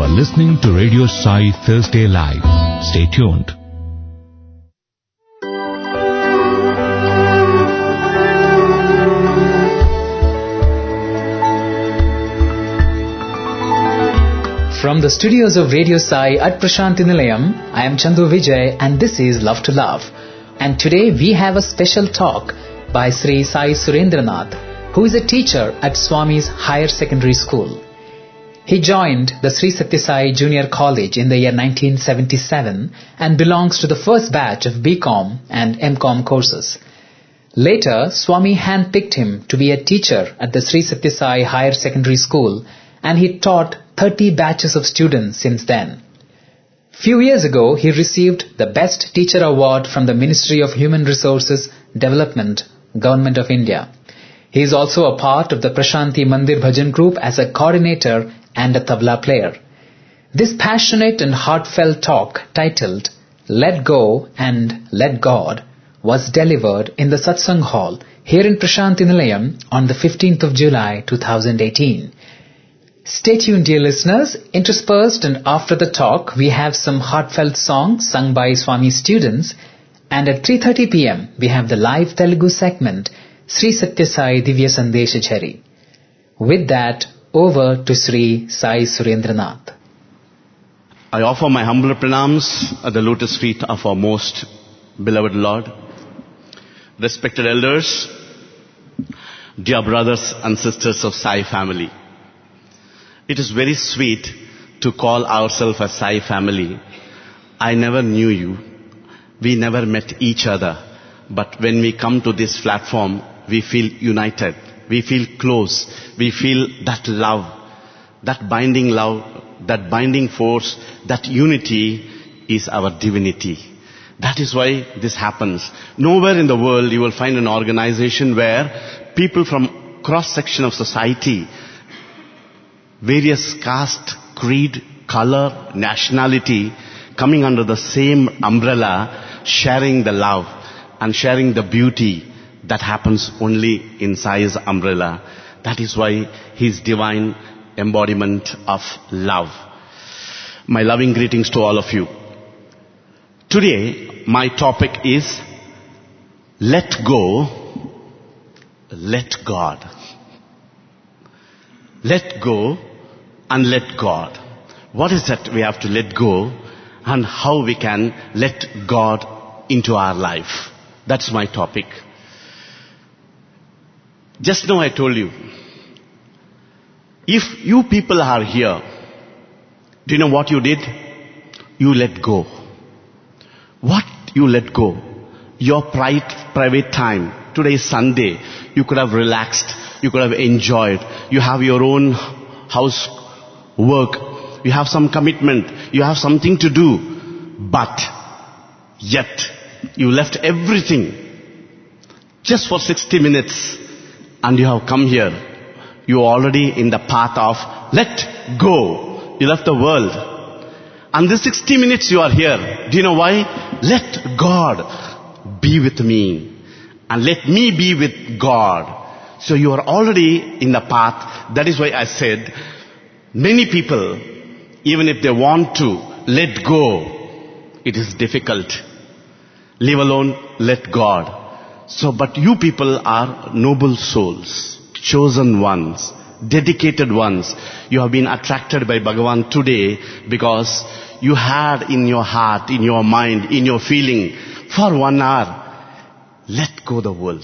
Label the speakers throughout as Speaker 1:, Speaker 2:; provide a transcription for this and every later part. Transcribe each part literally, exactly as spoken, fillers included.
Speaker 1: are listening to Radio Sai Thursday Live. Stay tuned.
Speaker 2: From the studios of Radio Sai at Prashanthi Nilayam, I am Chandu Vijay and this is Love to Love. And today we have a special talk by Sri Sai Surendranath, who is a teacher at Swami's Higher Secondary School. He joined the Sri Sathya Sai Junior College in the year nineteen seventy-seven and belongs to the first batch of B Com and M Com courses. Later, Swami handpicked him to be a teacher at the Sri Sathya Sai Higher Secondary School, and he taught thirty batches of students since then. Few years ago, he received the Best Teacher Award from the Ministry of Human Resources Development, Government of India. He is also a part of the Prashanthi Mandir Bhajan group as a coordinator and a tabla player. This passionate and heartfelt talk titled Let Go and Let God was delivered in the Satsang Hall here in Prashanthi Nilayam on the fifteenth of July two thousand eighteen. Stay tuned, dear listeners. Interspersed and after the talk, we have some heartfelt songs sung by Swami students, and at three thirty p.m. we have the live Telugu segment Sri Sathya Sai Divya Sandesh Jhari. With that, over to Sri Sai Surendranath.
Speaker 3: I offer my humble pranams at the lotus feet of our most beloved Lord. Respected elders, dear brothers and sisters of Sai family. It is very sweet to call ourselves a Sai family. I never knew you. We never met each other. But when we come to this platform, we feel united. We feel close. We feel that love, that binding love, that binding force, that unity is our divinity. That is why this happens. Nowhere in the world you will find an organization where people from cross-section of society, various caste, creed, color, nationality, coming under the same umbrella, sharing the love and sharing the beauty that happens only in Sai's umbrella. That is why his divine embodiment of love. My loving greetings to all of you. Today, my topic is Let Go, Let God. Let go and let God. What is that we have to let go and how we can let God into our life? That's my topic. Just now I told you, if you people are here, do you know what you did? You let go. What you let go? Your private, private time. Today is Sunday. You could have relaxed. You could have enjoyed. You have your own house work. You have some commitment. You have something to do. But yet you left everything just for sixty minutes and you have come here. You are already in the path of let go. You left the world. And this sixty minutes you are here. Do you know why? Let God be with me. And let me be with God. So you are already in the path. That is why I said, many people, even if they want to let go, it is difficult. Leave alone, let God. So, but you people are noble souls, chosen ones, dedicated ones. You have been attracted by Bhagavan today because you had in your heart, in your mind, in your feeling, for one hour, let go the world.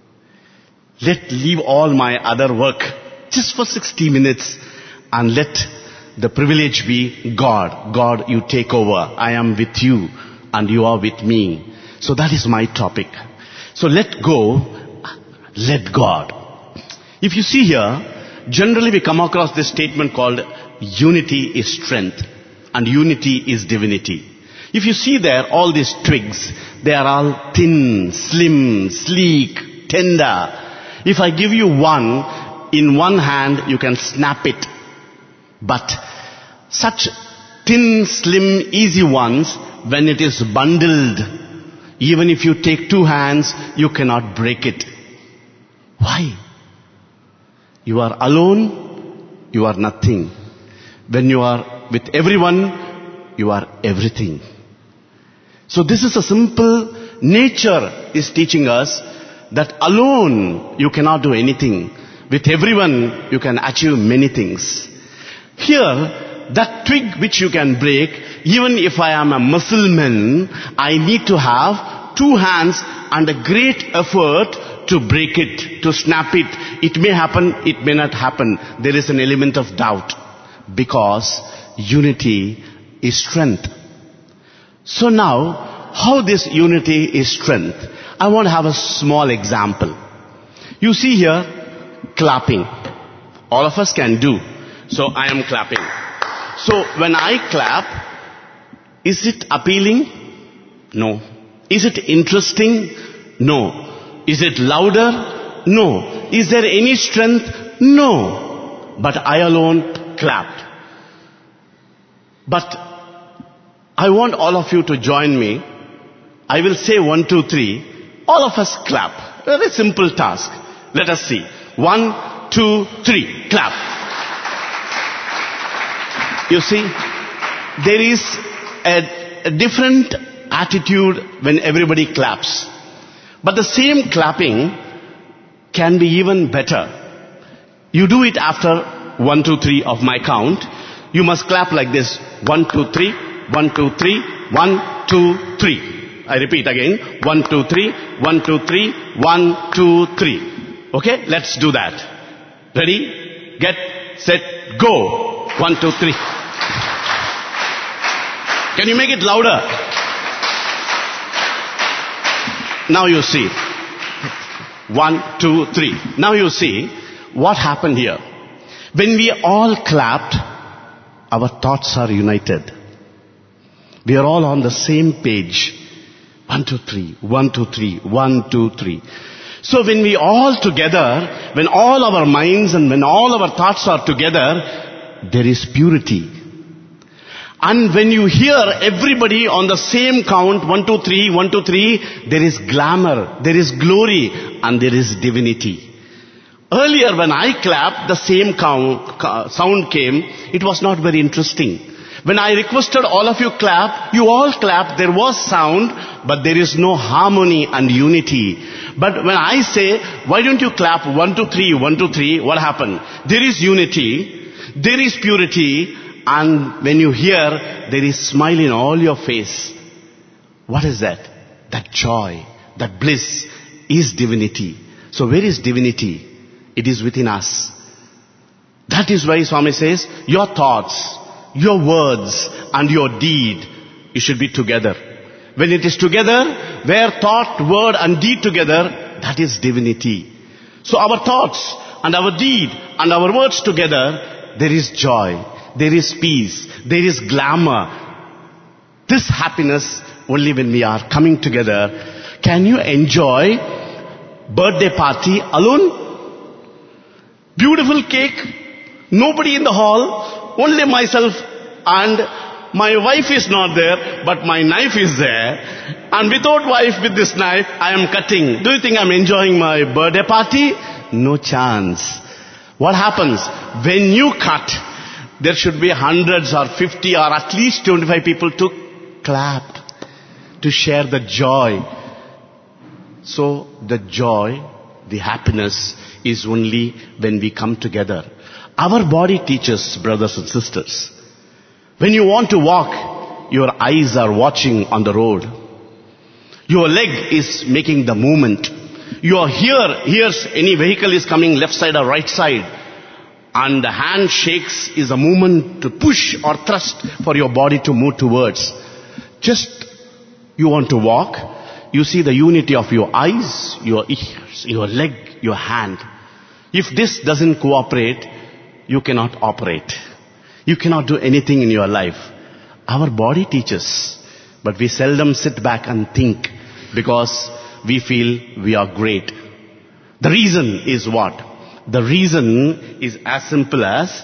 Speaker 3: Let leave all my other work just for sixty minutes and let the privilege be God. God, you take over. I am with you and you are with me. So that is my topic. So let go, let God. If you see here, generally we come across this statement called unity is strength and unity is divinity. If you see there, all these twigs, they are all thin, slim, sleek, tender. If I give you one, in one hand you can snap it. But such thin, slim, easy ones, when it is bundled, even if you take two hands, you cannot break it. Why? You are alone, you are nothing. When you are with everyone, you are everything. So this is a simple, nature is teaching us that alone you cannot do anything. With everyone you can achieve many things. Here, that twig which you can break, even if I am a Muslim, I need to have two hands and a great effort to break it, to snap it. It may happen, it may not happen. There is an element of doubt. Because unity is strength. So now, how this unity is strength? I want to have a small example. You see here, clapping. All of us can do. So I am clapping. So when I clap, is it appealing? No. Is it interesting? No. Is it louder? No. Is there any strength? No. But I alone clapped. But I want all of you to join me. I will say one, two, three. All of us clap. Very simple task. Let us see. One, two, three. Clap. You see, there is a, a different attitude when everybody claps. But the same clapping can be even better. You do it after one, two, three of my count. You must clap like this. One, two, three. One, two, three. One, two, three. I repeat again. One, two, three. One, two, three. One, two, three. Okay? Let's do that. Ready? Get, set, go. One, two, three. Can you make it louder? Now you see. One, two, three. Now you see what happened here. When we all clapped, our thoughts are united. We are all on the same page. One, two, three. One, two, three. One, two, three. So when we all together, when all our minds and when all our thoughts are together, there is purity. And when you hear everybody on the same count, one, two, three, one, two, three, there is glamour, there is glory, and there is divinity. Earlier when I clapped, the same count, sound came, it was not very interesting. When I requested all of you clap, you all clapped, there was sound, but there is no harmony and unity. But when I say, why don't you clap one, two, three, one, two, three, what happened? There is unity, there is purity, and when you hear, there is smile in all your face. What is that? That joy, that bliss is divinity. So where is divinity? It is within us. That is why Swami says, your thoughts, your words and your deed, it should be together. When it is together, where thought, word and deed together, that is divinity. So our thoughts and our deed and our words together, there is joy. There is peace. There is glamour. This happiness only when we are coming together. Can you enjoy birthday party alone? Beautiful cake. Nobody in the hall. Only myself and my wife is not there, but my knife is there. And without wife with this knife, I am cutting. Do you think I am enjoying my birthday party? No chance. What happens? When you cut, there should be hundreds or fifty or at least twenty-five people to clap, to share the joy. So the joy, the happiness is only when we come together. Our body teaches, brothers and sisters. When you want to walk, your eyes are watching on the road. Your leg is making the movement. Your ear hears any vehicle is coming left side or right side. And the hand shakes is a movement to push or thrust for your body to move towards. Just you want to walk, you see the unity of your eyes, your ears, your leg, your hand. If this doesn't cooperate, you cannot operate. You cannot do anything in your life. Our body teaches, but we seldom sit back and think because we feel we are great. The reason is what? The reason is as simple as,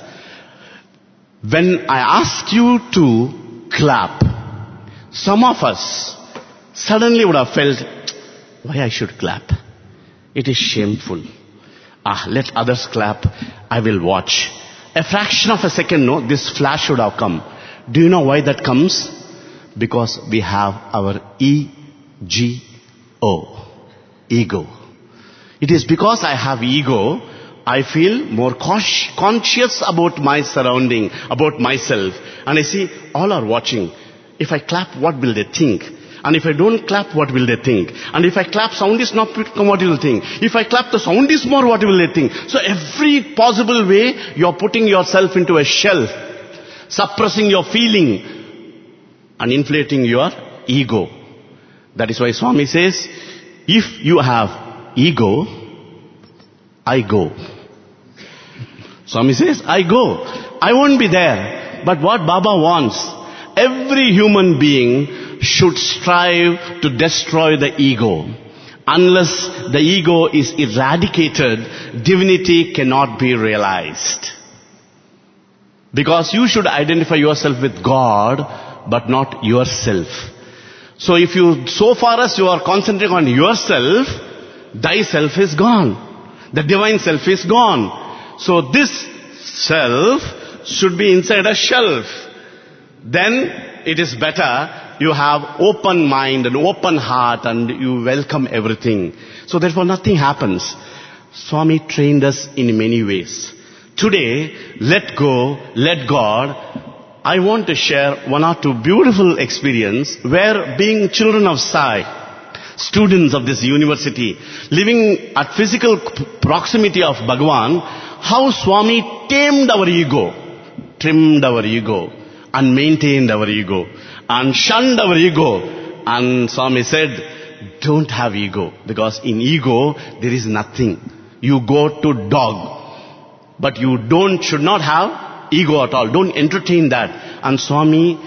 Speaker 3: when I asked you to clap, some of us suddenly would have felt, why I should clap? It is shameful. Ah, let others clap, I will watch. A fraction of a second, no, this flash should have come. Do you know why that comes? Because we have our E G O. Ego. It is because I have ego, I feel more cautious, conscious about my surrounding, about myself. And I see, all are watching. If I clap, what will they think? And if I don't clap, what will they think? And if I clap, sound is not come, what will they think? If I clap, the sound is more, what will they think? So every possible way, you're putting yourself into a shell, suppressing your feeling and inflating your ego. That is why Swami says, if you have ego, I go. Swami says, I go. I won't be there. But what Baba wants, every human being should strive to destroy the ego. Unless the ego is eradicated, divinity cannot be realized. Because you should identify yourself with God, but not yourself. So if you, so far as you are concentrating on yourself, thy self is gone. The divine self is gone. So this self should be inside a shelf. Then it is better you have open mind and open heart and you welcome everything. So therefore nothing happens. Swami trained us in many ways. Today, let go, let God. I want to share one or two beautiful experience where being children of Sai, students of this university, living at physical proximity of Bhagavan, how Swami tamed our ego, trimmed our ego, and maintained our ego, and shunned our ego. And Swami said, don't have ego, because in ego there is nothing. You go to dog, but you don't, should not have ego at all. Don't entertain that. And Swami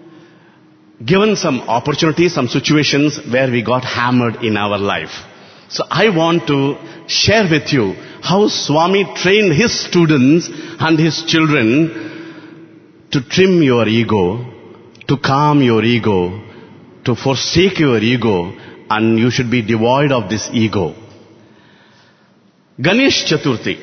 Speaker 3: given some opportunities, some situations where we got hammered in our life. So I want to share with you how Swami trained his students and his children to trim your ego, to calm your ego, to forsake your ego, and you should be devoid of this ego. Ganesh Chaturthi.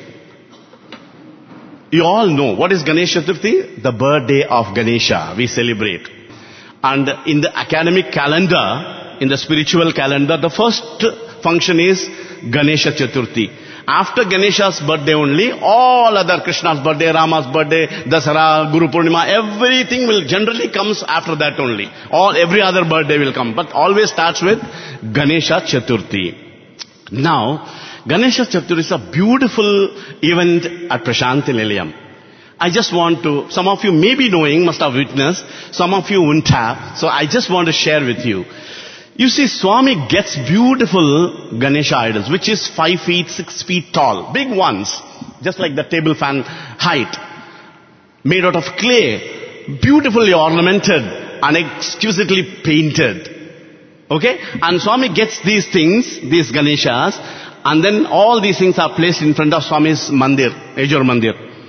Speaker 3: You all know, what is Ganesh Chaturthi? The birthday of Ganesha, we celebrate. And in the academic calendar, in the spiritual calendar, the first function is Ganesha Chaturthi. After Ganesha's birthday only, all other, Krishna's birthday, Rama's birthday, Dasara, Guru Purnima, everything will generally comes after that only. All, every other birthday will come. But always starts with Ganesha Chaturthi. Now, Ganesha Chaturthi is a beautiful event at Prashanti Nilayam. I just want to, some of you may be knowing, must have witnessed, some of you wouldn't have, so I just want to share with you. You see, Swami gets beautiful Ganesha idols, which is five feet, six feet tall, big ones, just like the table fan height, made out of clay, beautifully ornamented and exquisitely painted. Okay? And Swami gets these things, these Ganeshas, and then all these things are placed in front of Swami's mandir, Ejur Mandir.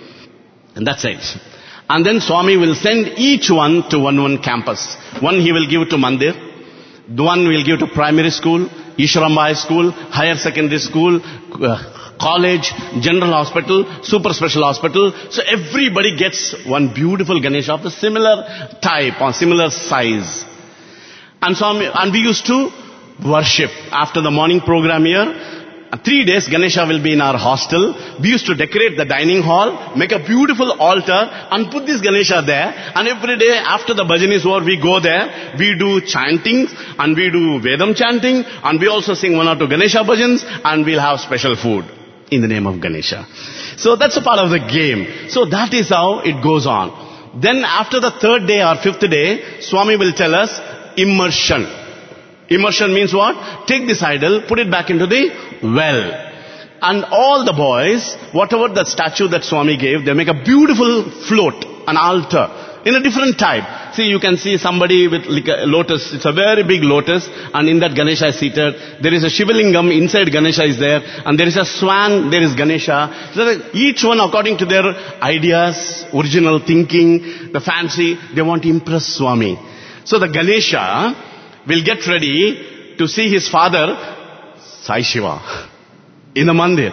Speaker 3: And that's it. And then Swami will send each one to one one campus. One he will give to mandir, the one will give to primary school, Ishwarambai school, higher secondary school, uh, college, general hospital, super special hospital. So everybody gets one beautiful Ganesha of the similar type or similar size. And Swami, and we used to worship after the morning program here. Three days Ganesha will be in our hostel. We used to decorate the dining hall, make a beautiful altar and put this Ganesha there. And every day after the bhajan is over, we go there, we do chanting and we do Vedam chanting and we also sing one or two Ganesha bhajans and we'll have special food in the name of Ganesha. So that's a part of the game. So that is how it goes on. Then after the third day or fifth day, Swami will tell us immersion. Immersion means what? Take this idol, put it back into the well. And all the boys, whatever that statue that Swami gave, they make a beautiful float, an altar, in a different type. See, you can see somebody with like a lotus, it's a very big lotus, and in that Ganesha is seated. There is a Shivalingam, inside Ganesha is there, and there is a swan, there is Ganesha. So that each one according to their ideas, original thinking, the fancy, they want to impress Swami. So the Ganesha will get ready to see his father, Sai Shiva, in the mandir.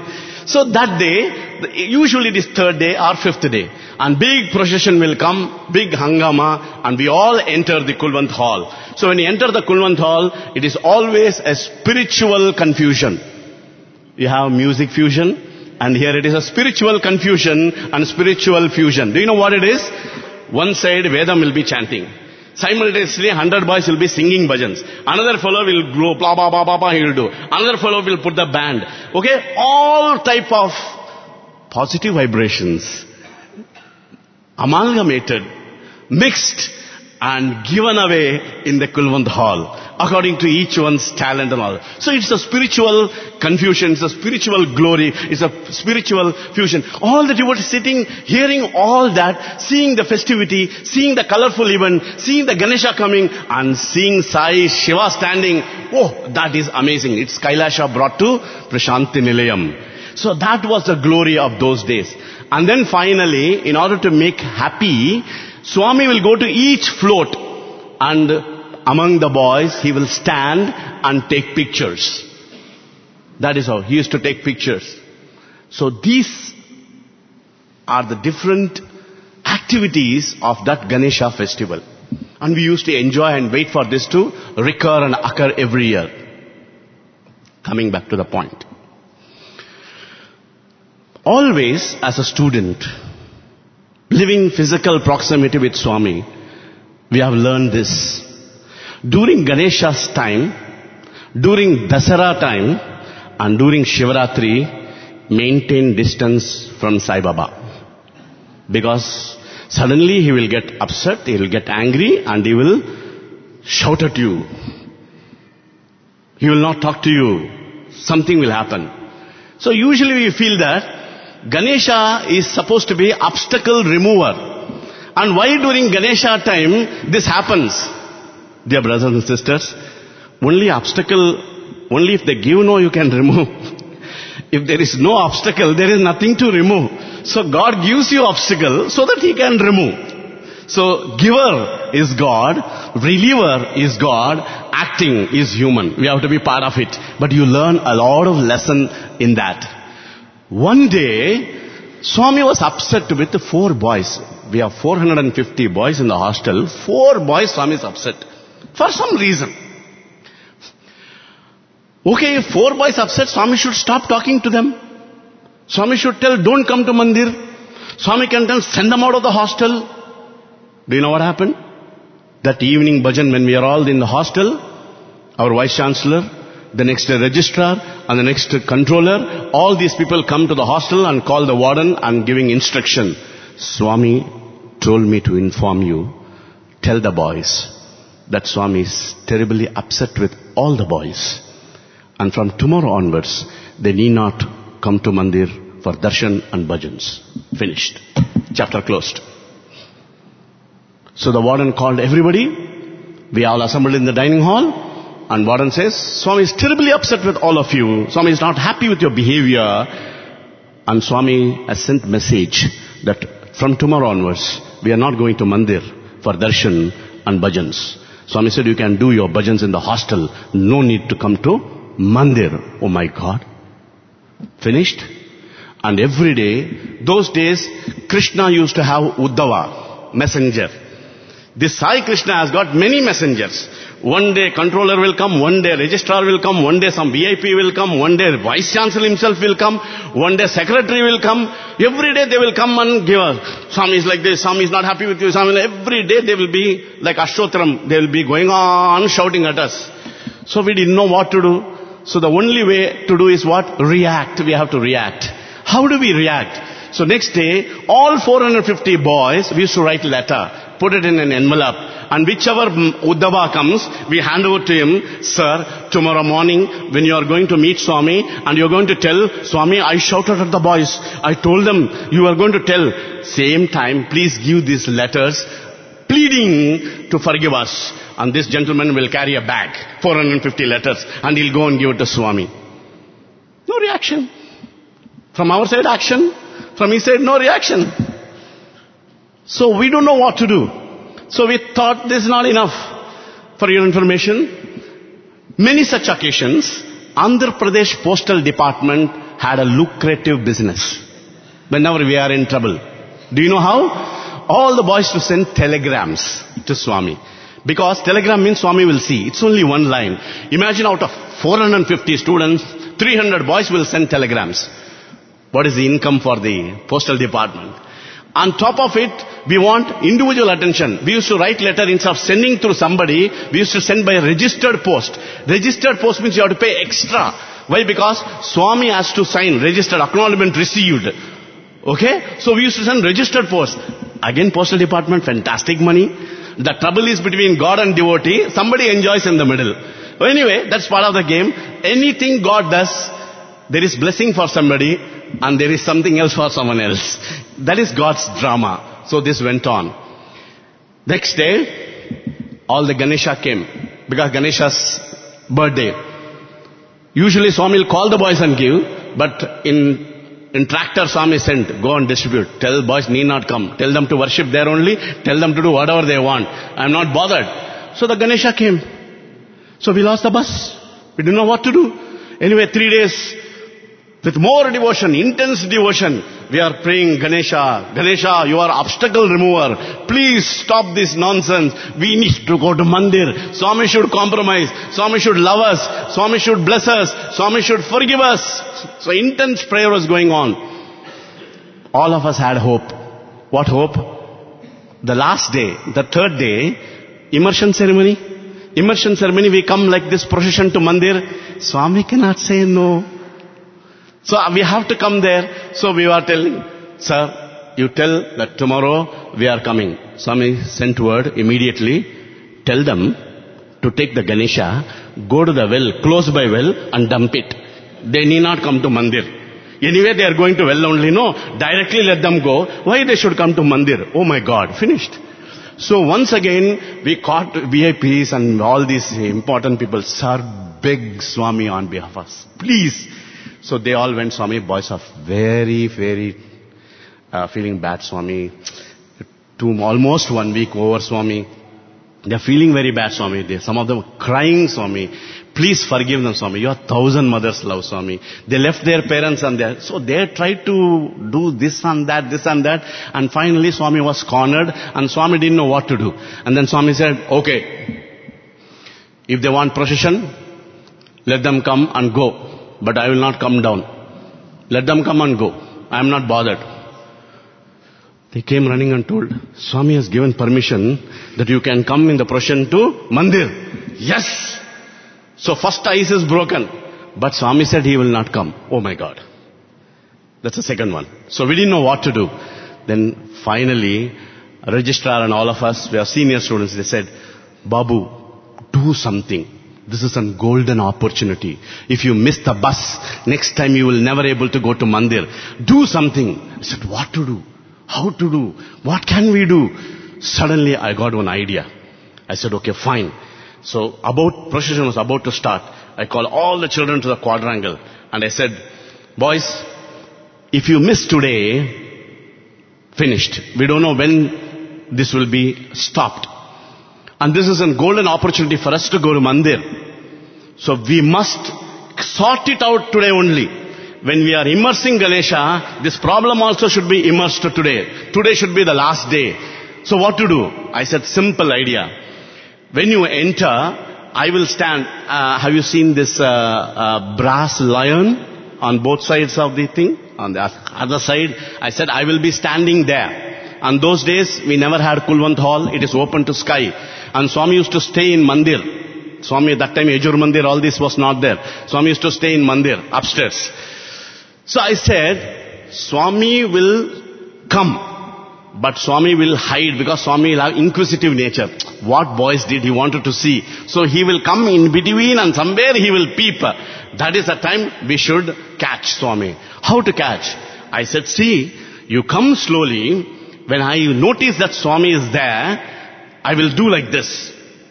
Speaker 3: So that day, usually it is third day or fifth day, and big procession will come, big hangama, and we all enter the Kulwant hall. So when you enter the Kulwant hall, it is always a spiritual confusion. You have music fusion, and here it is a spiritual confusion and spiritual fusion. Do you know what it is? One side Vedam will be chanting. Simultaneously, hundred boys will be singing bhajans. Another fellow will blow, blah, blah, blah, blah, blah, he will do. Another fellow will put the band. Okay? All type of positive vibrations, amalgamated, mixed, and given away in the Kulwant hall, according to each one's talent and all. So it's a spiritual confusion, it's a spiritual glory, it's a spiritual fusion. All the devotees sitting, hearing all that, seeing the festivity, seeing the colorful event, seeing the Ganesha coming, and seeing Sai Shiva standing. Oh, that is amazing. It's Kailasha brought to Prashanti Nilayam. So that was the glory of those days. And then finally, in order to make happy, Swami will go to each float, and among the boys, he will stand and take pictures. That is how he used to take pictures. So these are the different activities of that Ganesha festival. And we used to enjoy and wait for this to recur and occur every year. Coming back to the point. Always as a student, living physical proximity with Swami, we have learned this. During Ganesha's time, during Dasara time, and during Shivaratri, maintain distance from Sai Baba. Because suddenly he will get upset, he will get angry, and he will shout at you. He will not talk to you. Something will happen. So usually we feel that Ganesha is supposed to be obstacle remover. And why during Ganesha time this happens? Dear brothers and sisters, only obstacle, only if they give no you can remove. If there is no obstacle, there is nothing to remove. So God gives you obstacle so that He can remove. So giver is God, reliever is God, acting is human. We have to be part of it. But you learn a lot of lesson in that. One day, Swami was upset with the four boys. We have four hundred fifty boys in the hostel. Four boys, Swami is upset. For some reason. Okay, if four boys upset, Swami should stop talking to them. Swami should tell, don't come to Mandir. Swami can tell, send them out of the hostel. Do you know what happened? That evening bhajan, when we are all in the hostel, our Vice Chancellor, the next registrar, and the next controller, all these people come to the hostel and call the warden and giving instruction. Swami told me to inform you, tell the boys that Swami is terribly upset with all the boys. And from tomorrow onwards, they need not come to Mandir for darshan and bhajans. Finished. Chapter closed. So the warden called everybody. We all assembled in the dining hall. And warden says, Swami is terribly upset with all of you. Swami is not happy with your behavior. And Swami has sent message that from tomorrow onwards, we are not going to Mandir for darshan and bhajans. Swami said, you can do your bhajans in the hostel. No need to come to Mandir. Oh my God. Finished. And every day, those days, Krishna used to have Uddhava, messenger. This Sai Krishna has got many messengers. One day controller will come, one day registrar will come, one day some V I P will come, one day vice chancellor himself will come, one day secretary will come. Every day they will come and give us, Swami is like this, Swami is not happy with you, Swami. Every day they will be like Ashotram, they will be going on shouting at us. So we didn't know what to do. So the only way to do is what? React. We have to react. How do we react? So next day, all four hundred fifty boys, we used to write letter, put it in an envelope, and whichever Uddhava comes, we hand over to him, sir, tomorrow morning when you are going to meet Swami and you are going to tell, Swami, I shouted at the boys. I told them, you are going to tell. Same time, please give these letters, pleading to forgive us. And this gentleman will carry a bag, four hundred fifty letters, and he'll go and give it to Swami. No reaction. From our side, action. From his side, no reaction. So we don't know what to do. So we thought this is not enough. For your information, many such occasions, Andhra Pradesh Postal Department had a lucrative business. Whenever we are in trouble. Do you know how? All the boys to send telegrams to Swami. Because telegram means Swami will see. It's only one line. Imagine out of four hundred fifty students, three hundred boys will send telegrams. What is the income for the postal department? On top of it, we want individual attention. We used to write letter instead of sending through somebody, we used to send by a registered post. Registered post means you have to pay extra. Why? Because Swami has to sign registered, acknowledgement received. Okay? So we used to send registered post. Again, postal department, fantastic money. The trouble is between God and devotee. Somebody enjoys in the middle. But anyway, that's part of the game. Anything God does, there is blessing for somebody and there is something else for someone else. That is God's drama. So this went on. Next day, all the Ganesha came. Because Ganesha's birthday. Usually Swami will call the boys and give. But in In tractor, Swami sent, go and distribute. Tell boys need not come. Tell them to worship there only. Tell them to do whatever they want. I am not bothered. So the Ganesha came. So we lost the bus. We didn't know what to do. Anyway, three days, with more devotion, intense devotion, we are praying, Ganesha, Ganesha, you are obstacle remover. Please stop this nonsense. We need to go to Mandir. Swami should compromise. Swami should love us. Swami should bless us. Swami should forgive us. So intense prayer was going on. All of us had hope. What hope? The last day, the third day, immersion ceremony. Immersion ceremony, we come like this procession to Mandir. Swami cannot say no. So we have to come there. So we were telling, sir, you tell that tomorrow we are coming. Swami sent word immediately. Tell them to take the Ganesha, go to the well, close by well and dump it. They need not come to Mandir. Anyway, they are going to well only. No, directly let them go. Why they should come to Mandir? Oh my God, finished. So once again, we caught V I Ps and all these important people. Sir, beg Swami on behalf of us. Please. So they all went, Swami, boys are very, very uh, feeling bad, Swami. Two, almost one week over, Swami. They are feeling very bad, Swami. They, some of them are crying, Swami. Please forgive them, Swami. Your thousand mothers love, Swami. They left their parents and they, so they tried to do this and that, this and that. And finally Swami was cornered and Swami didn't know what to do. And then Swami said, okay, if they want procession, let them come and go. But I will not come down. Let them come and go. I am not bothered. They came running and told, Swami has given permission that you can come in the procession to Mandir. Yes! So first ice is broken. But Swami said he will not come. Oh my God. That's the second one. So we didn't know what to do. Then finally, registrar and all of us, we are senior students, they said, Babu, do something. This is a golden opportunity. If you miss the bus, next time you will never able to go to Mandir. Do something. I said, what to do? How to do? What can we do? Suddenly I got one idea. I said, okay, fine. So about, procession was about to start. I called all the children to the quadrangle. And I said, boys, if you miss today, finished. We don't know when this will be stopped. And this is a golden opportunity for us to go to Mandir. So we must sort it out today only. When we are immersing Ganesha, this problem also should be immersed today. Today should be the last day. So what to do? I said, simple idea. When you enter, I will stand. Uh, have you seen this uh, uh, brass lion on both sides of the thing? On the other side, I said, I will be standing there. And those days, we never had Kulwant Hall. It is open to sky. And Swami used to stay in Mandir. Swami, at that time, Ejur Mandir, all this was not there. Swami used to stay in Mandir, upstairs. So I said, Swami will come. But Swami will hide because Swami will have inquisitive nature. What boys did he wanted to see. So he will come in between and somewhere he will peep. That is the time we should catch Swami. How to catch? I said, see, you come slowly. When I notice that Swami is there, I will do like this.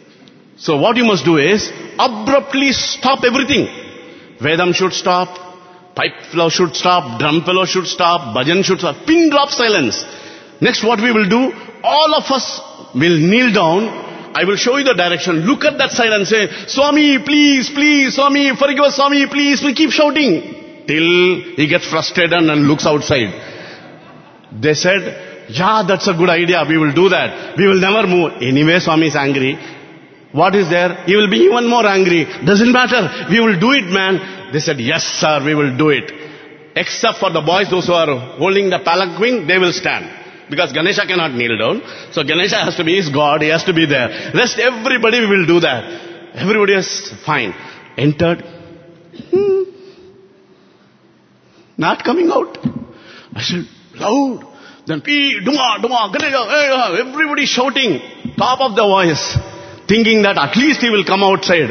Speaker 3: So what you must do is, abruptly stop everything. Vedam should stop, pipe flow should stop, drum fellow should stop, bhajan should stop, pin drop silence. Next what we will do, all of us will kneel down. I will show you the direction. Look at that side and say, Swami, please, please, Swami, forgive us, Swami, please. We keep shouting. till he gets frustrated and looks outside. They said, yeah, that's a good idea. We will do that. We will never move. Anyway, Swami is angry. What is there? He will be even more angry. Doesn't matter. We will do it, man. They said, yes, sir, we will do it. Except for the boys, those who are holding the palanquin, they will stand. Because Ganesha cannot kneel down. So Ganesha has to be his God. He has to be there. Rest everybody will do that. Everybody is fine. Entered. Hmm. Not coming out. I said, loud. Then, P, Duma, Duma, Ganesha, hey, everybody shouting, top of the voice, thinking that at least he will come outside.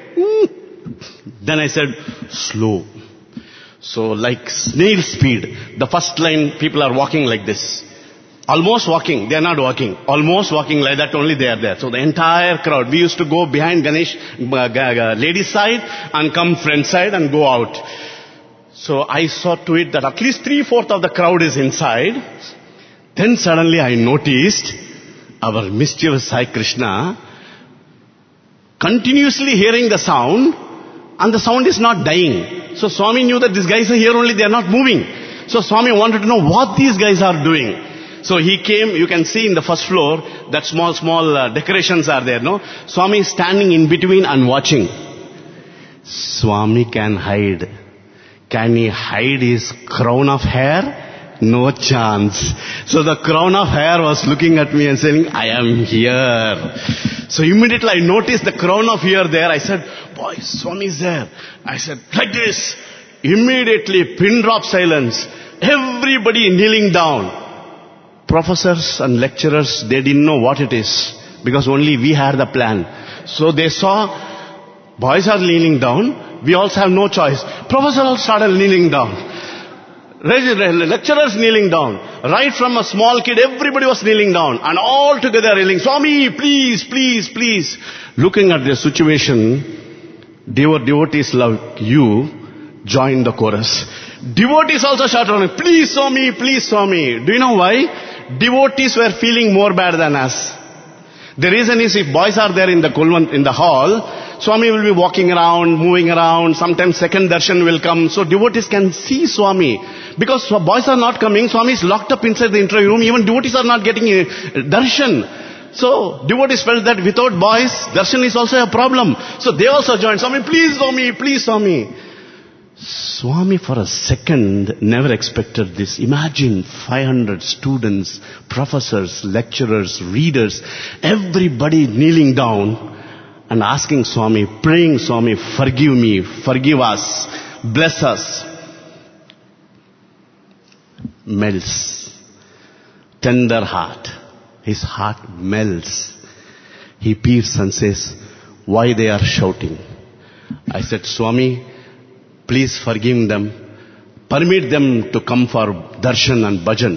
Speaker 3: Hmm. Then I said, slow. So like snail speed, the first line people are walking like this. Almost walking, they are not walking. Almost walking like that, only they are there. So the entire crowd, we used to go behind Ganesh, uh, ladies side and come front side and go out. So I saw to it that at least three-fourths of the crowd is inside. Then suddenly I noticed our mischievous Sai Krishna continuously hearing the sound, and the sound is not dying. So Swami knew that these guys are here only, they are not moving. So Swami wanted to know what these guys are doing. So he came, you can see in the first floor, that small, small uh, decorations are there, no? Swami is standing in between and watching. Swami can hide. Can he hide his crown of hair? No chance. So the crown of hair was looking at me and saying, I am here. So immediately I noticed the crown of hair there. I said, boy, Swami is there. I said, like this. Immediately, pin drop silence. Everybody kneeling down. Professors and lecturers, they didn't know what it is. Because only we had the plan. So they saw, boys are kneeling down. We also have no choice. Professor also started kneeling down. Lecturers kneeling down. Right from a small kid, everybody was kneeling down. And all together kneeling. Swami, please, please, please. Looking at the situation, devotees like you join the chorus. Devotees also shouted, please Swami, please Swami. Do you know why? Devotees were feeling more bad than us. The reason is if boys are there in the Kulwant, in the hall, Swami will be walking around, moving around, sometimes second darshan will come, so devotees can see Swami. Because boys are not coming, Swami is locked up inside the interview room, even devotees are not getting a darshan. So devotees felt that without boys, darshan is also a problem. So they also joined, Swami, please Swami, please Swami. Swami for a second never expected this. Imagine five hundred students, professors, lecturers, readers, everybody kneeling down and asking Swami, praying Swami, forgive me, forgive us, bless us. Melts. Tender heart. His heart melts. He peers and says, why they are shouting? I said, Swami, please forgive them. Permit them to come for darshan and bhajan.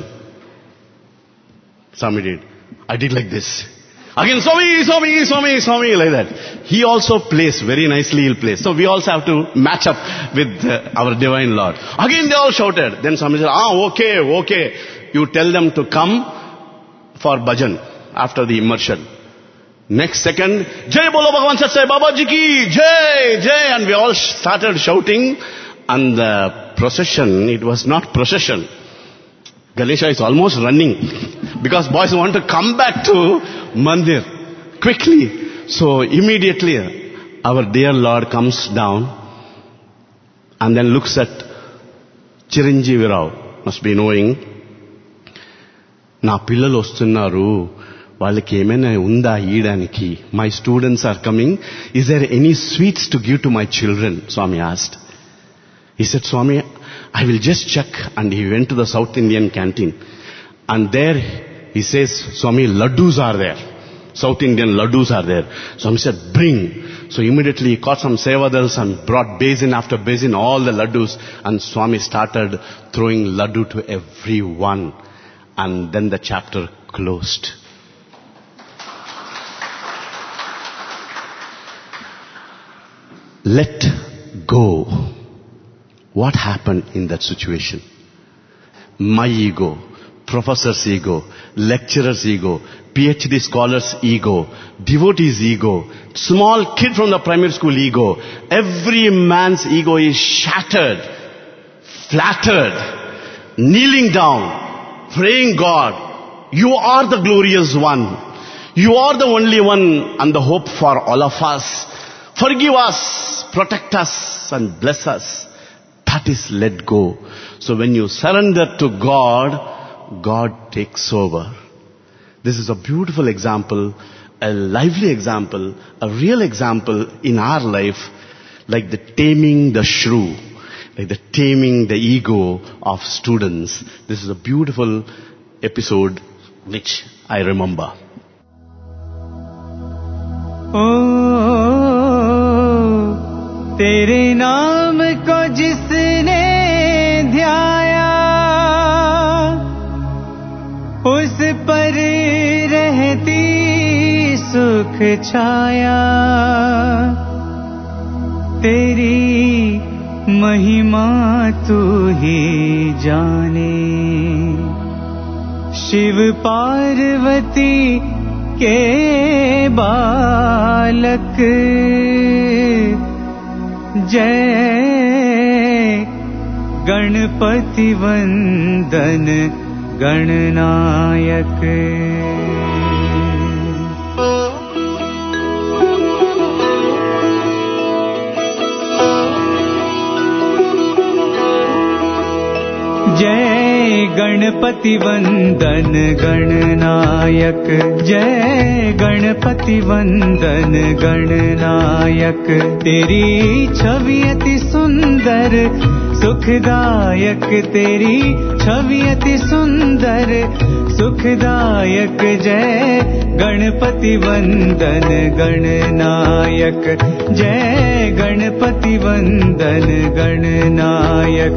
Speaker 3: Swami did. I did like this. Again, Swami, Swami, Swami, Swami, like that. He also plays, very nicely he'll play. So we also have to match up with uh, our Divine Lord. Again they all shouted. Then Swami said, ah, okay, okay. You tell them to come for bhajan after the immersion. Next second, Jai Bolo Bhagavan Satsai Baba Ji ki, Jai, Jai. And we all started shouting. And the procession, it was not procession. Ganesha is almost running. Because boys want to come back to Mandir quickly. So immediately our dear Lord comes down and then looks at Chiranjeevi Rao. Must be knowing. Na pillalu vastunnaru. వాళ్ళకి ఏమైనా ఉందా ఈయడానికి? My students are coming. Is there any sweets to give to my children? Swami asked. He said, Swami, I will just check. And he went to the South Indian canteen. And there he says, Swami, laddus are there. South Indian laddus are there. Swami said, bring. So immediately he caught some sevadals and brought basin after basin, all the laddus. And Swami started throwing laddu to everyone. And then the chapter closed. Let go. What happened in that situation? My ego, professor's ego, lecturer's ego, PhD scholar's ego, devotee's ego, small kid from the primary school ego. Every man's ego is shattered. flattered, kneeling down, praying, God, you are the glorious one. You are the only one and the hope for all of us. Forgive us, protect us and bless us. That is let go. So when you surrender to God, God takes over. This is a beautiful example, a lively example, a real example in our life, like the taming the shrew, like the taming the ego of students. This is a beautiful episode which I remember.
Speaker 4: ओ तेरे नाम को जिसने ध्याया उस पर रहती सुख छाया तेरी महिमा तू ही जाने शिव पार्वती के बालक जय गणपति वंदन गणनायक जय गणपति वंदन गणनायक जय गणपति वंदन गणनायक तेरी छवि अति सुंदर सुखदायक तेरी छवि अति सुंदर सुखदायक जय गणपति वंदन गणनायक जय गणपति वंदन गणनायक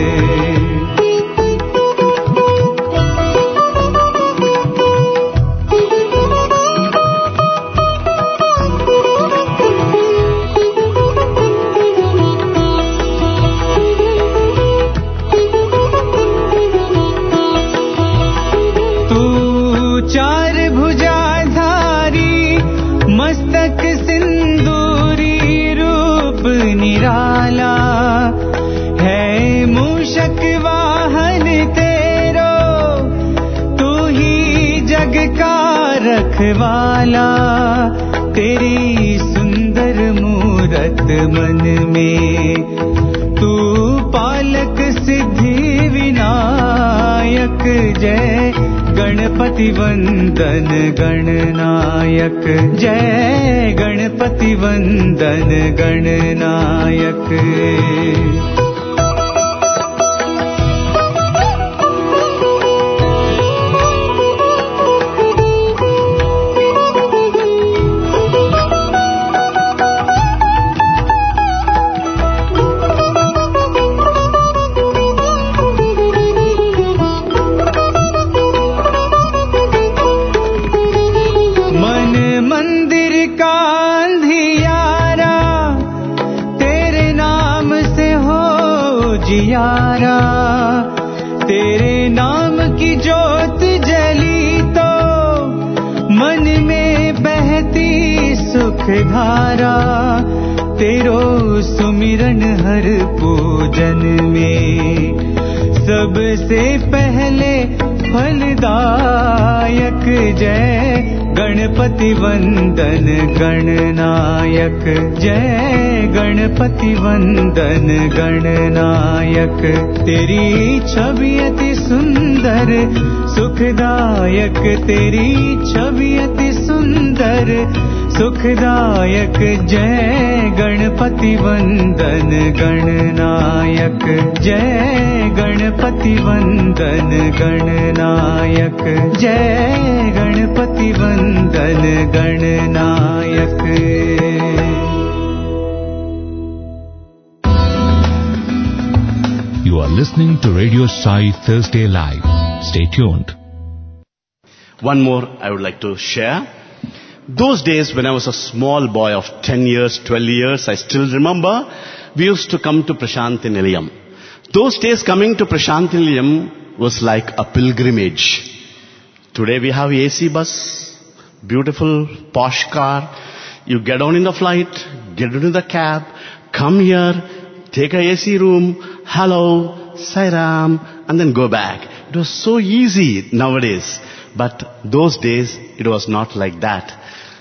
Speaker 4: वाला तेरी सुंदर मूरत मन में तू पालक सिद्धि विनायक जय गणपति वंदन गणनायक जय गणपति वंदन गणनायक तेरे नाम की ज्योत जली तो मन में बहती सुख धारा तेरो सुमिरन हर पूजन में सबसे पहले फलदायक जय गणपति वंदन गणनायक जय गणपति वंदन गणनायक तेरी छवि अति सुंदर सुखदायक तेरी छवि अति सुंदर सुखदायक जय गणपति वंदन गणनायक जय गणपति वंदन गणनायक जय गणपति वंदन Gananayak
Speaker 1: You are listening to Radio Sai Thursday Live. Stay tuned.
Speaker 3: One more I would like to share. Those days when I was a small boy of ten years, twelve years, I still remember, we used to come to Prashanthi Nilayam. Those days coming to Prashanthi Nilayam was like a pilgrimage. Today we have A C bus, beautiful posh car. You get down in the flight, get into the cab, come here, take a A C room, hello, Sai Ram, and then go back. It was so easy nowadays. But those days, it was not like that.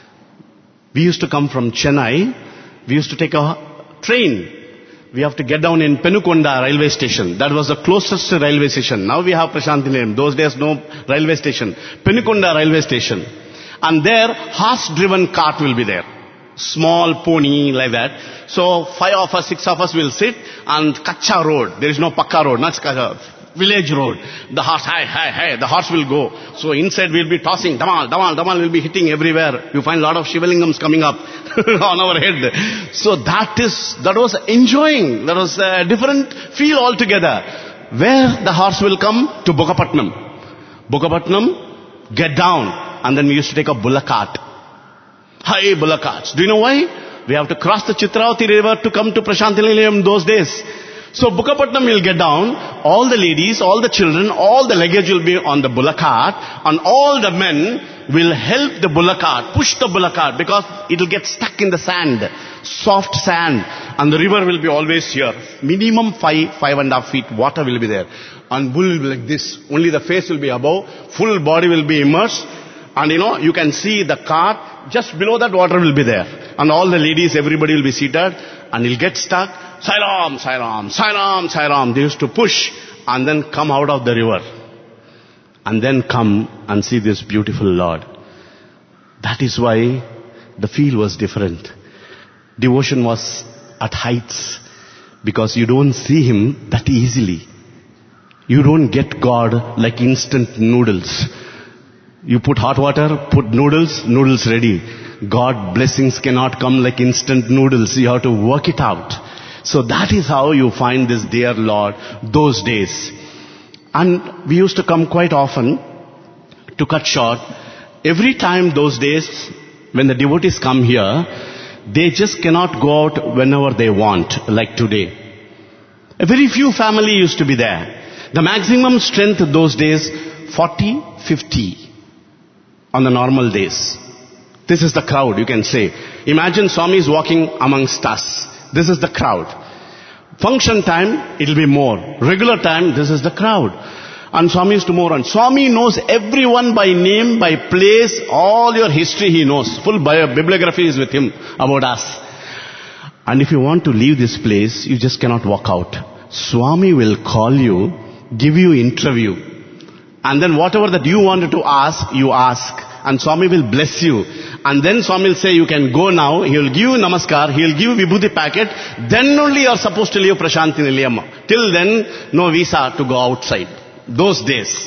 Speaker 3: We used to come from Chennai. We used to take a train. We have to get down in Penukonda railway station. That was the closest railway station. Now we have Prashant Nilayam. Those days, no railway station. Penukonda railway station. And there, horse-driven cart will be there. Small pony like that. So five of us, six of us will sit, and Kacha road. There is no Pakka road, not Kacha. Village road. The horse, hi, hi, hi, the horse will go. So inside we'll be tossing, damal, damal, damal will be hitting everywhere. You find a lot of Shivalingams coming up on our head. So that is, that was enjoying. That was a different feel altogether. Where the horse will come? To Bokapatnam. Bokapatnam, get down. And then we used to take a bullock cart. High bullock carts. Do you know why? We have to cross the Chitravati river to come to Prashant Nilayam those days. So Bukapatnam will get down, all the ladies, all the children, all the luggage will be on the bullock cart, and all the men will help the bullock cart, push the bullock cart, because it will get stuck in the sand, soft sand, and the river will be always here. Minimum five, five and a half feet water will be there. And bull will be like this, only the face will be above, full body will be immersed, and you know, you can see the cart, just below that water will be there. And all the ladies, everybody will be seated, and he'll get stuck. Sai Ram, Sai Ram, Sai Ram, Sai Ram. They used to push and then come out of the river. And then come and see this beautiful Lord. That is why the feel was different. Devotion was at heights. Because you don't see Him that easily. You don't get God like instant noodles. You put hot water, put noodles, noodles ready. God blessings cannot come like instant noodles. You have to work it out. So that is how you find this dear Lord those days. And we used to come quite often. To cut short, every time those days when the devotees come here, they just cannot go out whenever they want, like today. A very few family used to be there. The maximum strength those days, forty, fifty on the normal days. This is the crowd, you can say. Imagine Swami is walking amongst us. This is the crowd. Function time, it will be more. Regular time, this is the crowd. And Swami is to more. And Swami knows everyone by name, by place, all your history he knows. Full bio, bibliography is with him about us. And if you want to leave this place, you just cannot walk out. Swami will call you, give you interview. And then whatever that you wanted to ask, you ask. And Swami will bless you. And then Swami will say, you can go now. He will give you namaskar. He will give you vibhuti packet. Then only you are supposed to leave Prashant Nilayam. Till then, no visa to go outside. Those days.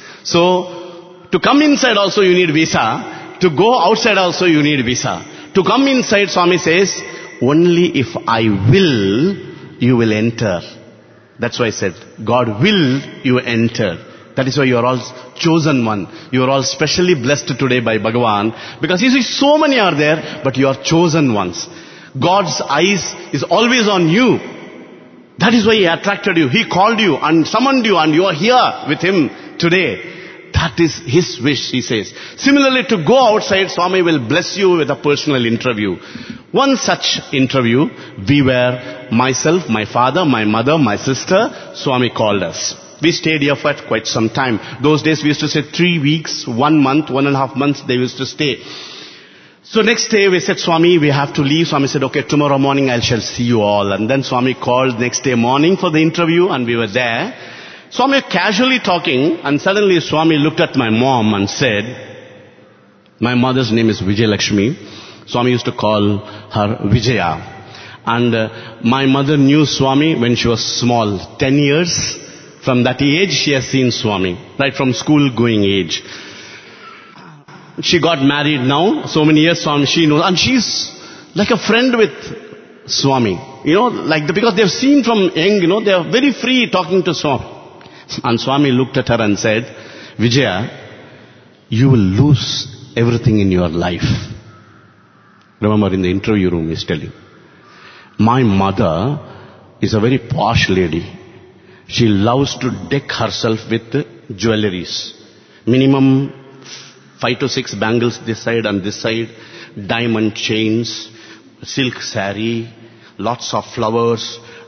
Speaker 3: So, to come inside also you need visa. To go outside also you need visa. To come inside, Swami says, only if I will, you will enter. That's why I said, God will you enter. That is why you are all chosen one. You are all specially blessed today by Bhagavan. Because you see, so many are there, but you are chosen ones. God's eyes is always on you. That is why He attracted you. He called you and summoned you, and you are here with Him today. That is His wish, He says. Similarly, to go outside, Swami will bless you with a personal interview. One such interview, we were, myself, my father, my mother, my sister, Swami called us. We stayed here for quite some time. Those days we used to say three weeks, one month, one and a half months they used to stay. So next day we said, Swami, we have to leave. Swami said, okay, tomorrow morning I shall see you all. And then Swami called next day morning for the interview, and we were there. Swami casually talking, and suddenly Swami looked at my mom and said, my mother's name is Vijay Lakshmi. Swami used to call her Vijaya. And uh, my mother knew Swami when she was small, ten years. From that age, she has seen Swami, right from school going age. She got married now, so many years Swami, she knows, and she's like a friend with Swami. You know, like the, because they've seen from young, you know, they are very free talking to Swami. And Swami looked at her and said, Vijaya, you will lose everything in your life. Remember, in the interview room, he's telling. My mother is a very posh lady. She loves to deck herself with jewelries. Minimum five to six bangles this side and this side, diamond chains, silk saree, lots of flowers,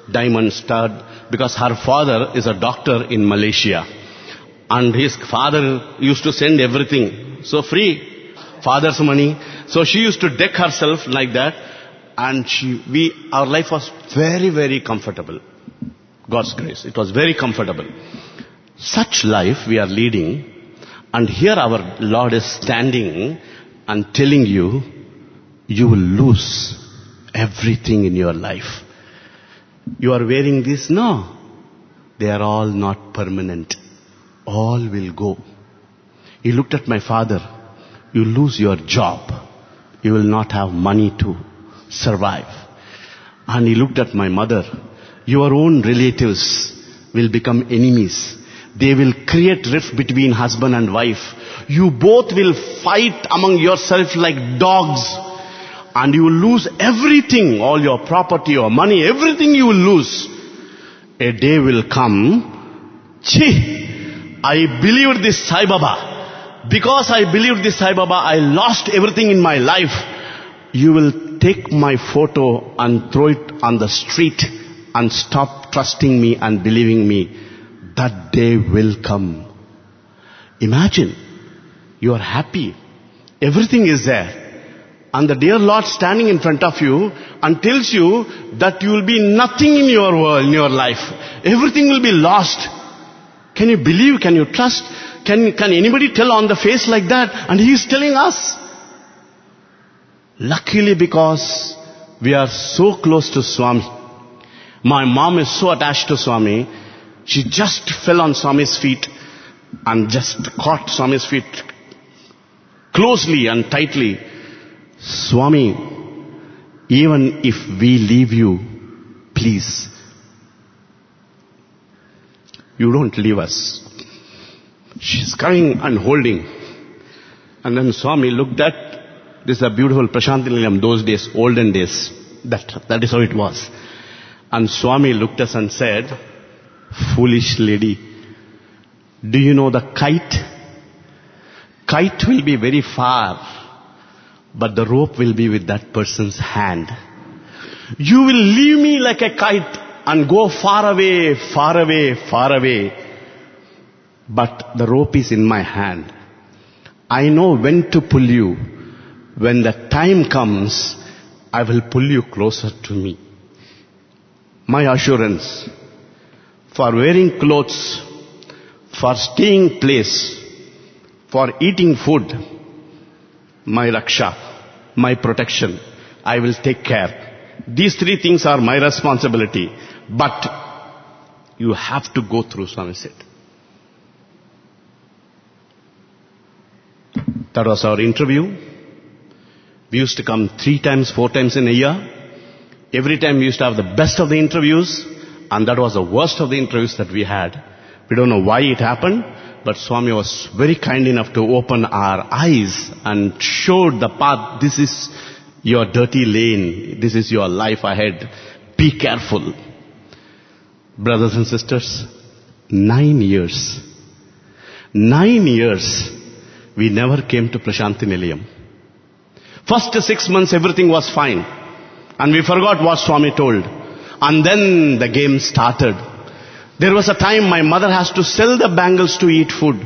Speaker 3: diamond stud, because her father is a doctor in Malaysia. And his father used to send everything. So free, father's money. So she used to deck herself like that. And she, we, our life was very, very comfortable. God's grace. It was very comfortable. Such life we are leading. And here our Lord is standing and telling you, you will lose everything in your life. You are wearing this? No. They are all not permanent. All will go. He looked at my father. You lose your job. You will not have money to survive. And he looked at my mother. Your own relatives will become enemies. They will create rift between husband and wife. You both will fight among yourself like dogs. And you will lose everything, all your property, your money, everything you will lose. A day will come, Chi, I believed this Sai Baba. Because I believed this Sai Baba, I lost everything in my life. You will take my photo and throw it on the street and stop trusting me and believing me. That day will come. Imagine, you are happy. Everything is there. And the dear Lord standing in front of you and tells you that you will be nothing in your world, in your life. Everything will be lost. Can you believe? Can you trust? Can, can anybody tell on the face like that? And He is telling us. Luckily, because we are so close to Swami. My mom is so attached to Swami. She just fell on Swami's feet and just caught Swami's feet closely and tightly. Swami, even if we leave you, please, you don't leave us. She's coming and holding. And then Swami looked at, this is a beautiful Prasanthi Nilayam, those days, olden days. That, that is how it was. And Swami looked at us and said, foolish lady, do you know the kite? Kite will be very far, but the rope will be with that person's hand. You will leave me like a kite and go far away, far away, far away. But the rope is in my hand. I know when to pull you. When the time comes, I will pull you closer to me. My assurance, for wearing clothes, for staying place, for eating food, my raksha, my protection, I will take care. These three things are my responsibility. But you have to go through, Swami said. That was our interview. We used to come three times, four times in a year. Every time we used to have the best of the interviews, and that was the worst of the interviews that we had. We don't know why it happened, but Swami was very kind enough to open our eyes and showed the path. This is your dirty lane. This is your life ahead. Be careful. Brothers and sisters, nine years. Nine years we never came to Prasanthi Nilayam. First six months everything was fine. And we forgot what Swami told. And then the game started. There was a time my mother has to sell the bangles to eat food.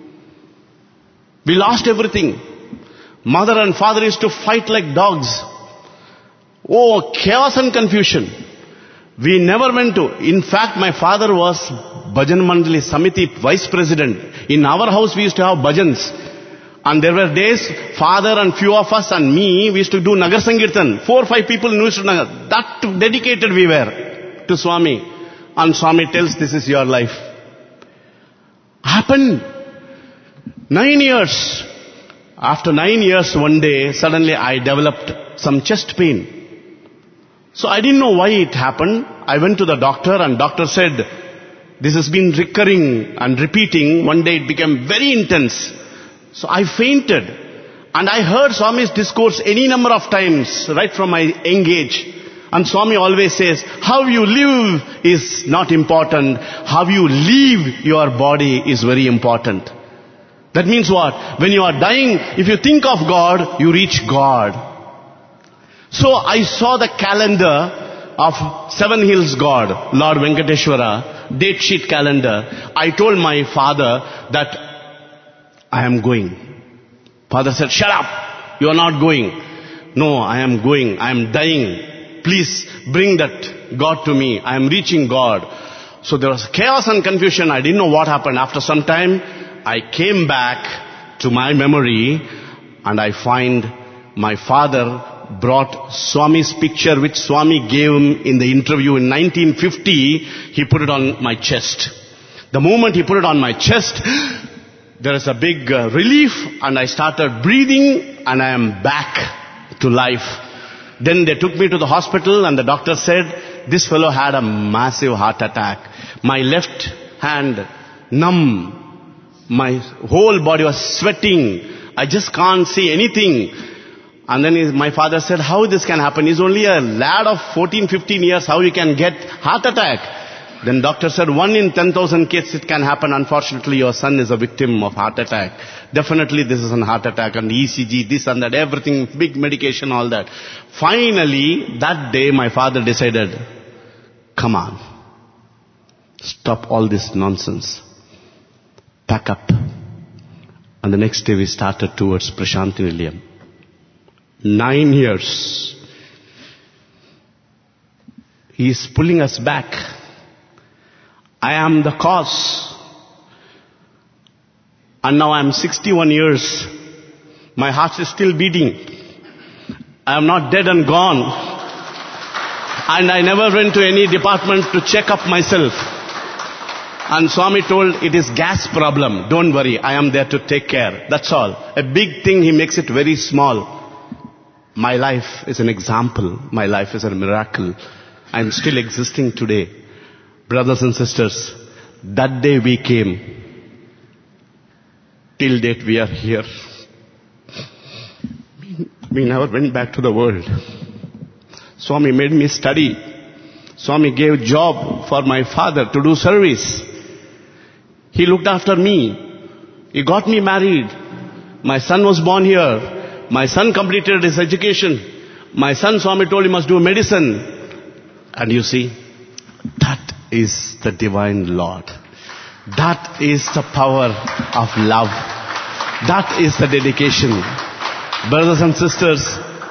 Speaker 3: We lost everything. Mother and father used to fight like dogs. Oh, chaos and confusion. We never went to. In fact, my father was Bhajan Mandali Samiti vice president. In our house we used to have bhajans. And there were days, father and few of us and me, we used to do Nagar Sankirtan. Four or five people in Nagar. That dedicated we were to Swami. And Swami tells, this is your life. Happened. Nine years. After nine years, one day, suddenly I developed some chest pain. So I didn't know why it happened. I went to the doctor and doctor said, this has been recurring and repeating. One day it became very intense. So I fainted. And I heard Swami's discourse any number of times, right from my young age. And Swami always says, how you live is not important. How you leave your body is very important. That means what? When you are dying, if you think of God, you reach God. So I saw the calendar of Seven Hills God, Lord Venkateshwara, date sheet calendar, I told my father that I am going. Father said, shut up, you are not going. No, I am going, I am dying. Please bring that God to me. I am reaching God. So there was chaos and confusion. I didn't know what happened. After some time, I came back to my memory and I find my father brought Swami's picture which Swami gave him in the interview in nineteen fifty. He put it on my chest. The moment he put it on my chest, there is a big uh, relief and I started breathing and I am back to life. Then they took me to the hospital and the doctor said, this fellow had a massive heart attack. My left hand numb. My whole body was sweating. I just can't see anything. And then his, my father said, how this can happen? He's only a lad of fourteen, fifteen years. How he can get heart attack? Then doctor said, one in ten thousand cases it can happen. Unfortunately, your son is a victim of heart attack. Definitely this is a heart attack and E C G, this and that, everything, big medication, all that. Finally, that day my father decided, come on, stop all this nonsense. Pack up. And the next day we started towards Prashanti Nilayam. Nine years. He is pulling us back. I am the cause. And now I am sixty-one years. My heart is still beating. I am not dead and gone. And I never went to any department to check up myself. And Swami told, it is gas problem. Don't worry, I am there to take care. That's all. A big thing, he makes it very small. My life is an example. My life is a miracle. I am still existing today. Brothers and sisters, that day we came. Till date we are here. We never went back to the world. Swami made me study. Swami gave job for my father to do service. He looked after me. He got me married. My son was born here. My son completed his education. My son, Swami told he must do medicine. And you see, that is the divine Lord. That is the power of love. That is the dedication. Brothers and sisters,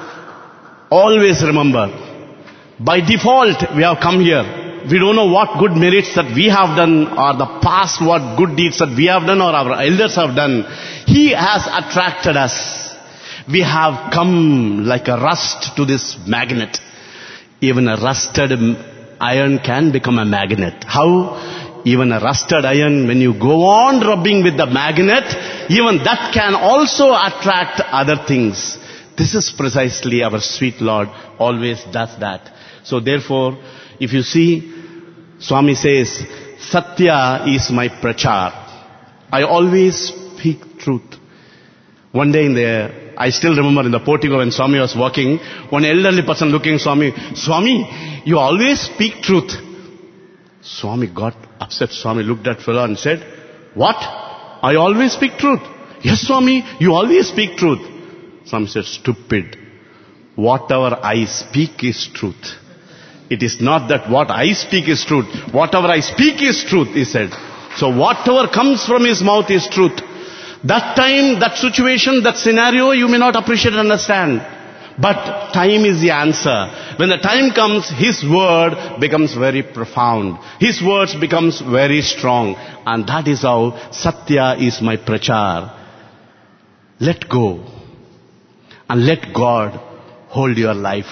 Speaker 3: always remember, by default we have come here. We don't know what good merits that we have done or the past what good deeds that we have done or our elders have done. He has attracted us. We have come like a rust to this magnet. Even a rusted iron can become a magnet. How? Even a rusted iron, when you go on rubbing with the magnet, even that can also attract other things. This is precisely our sweet Lord always does that. So therefore, if you see, Swami says, Satya is my prachar. I always speak truth. One day in the, I still remember in the portico when Swami was walking, one elderly person looking Swami, Swami, you always speak truth. Swami got upset. Swami looked at fellow and said, what? I always speak truth. Yes, Swami, you always speak truth. Swami said, stupid. Whatever I speak is truth. It is not that what I speak is truth. Whatever I speak is truth, he said. So whatever comes from his mouth is truth. That time, that situation, that scenario, you may not appreciate and understand. But time is the answer. When the time comes, his word becomes very profound. His words becomes very strong. And that is how Satya is my prachar. Let go. And let God hold your life.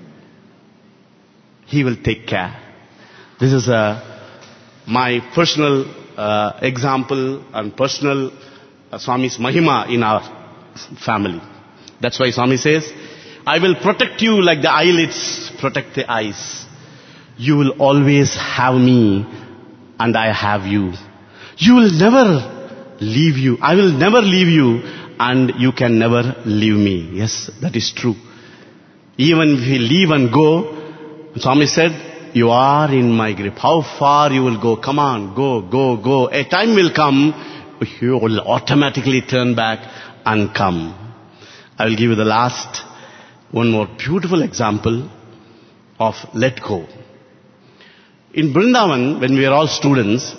Speaker 3: He will take care. This is a, my personal uh, example and personal uh, Swami's Mahima in our family. That's why Swami says, I will protect you like the eyelids protect the eyes. You will always have me and I have you. You will never leave you. I will never leave you and you can never leave me. Yes, that is true. Even if we leave and go, Swami said, you are in my grip. How far you will go? Come on, go, go, go. A time will come, you will automatically turn back and come. I will give you the last, one more beautiful example. of let go. In Vrindavan, when we were all students,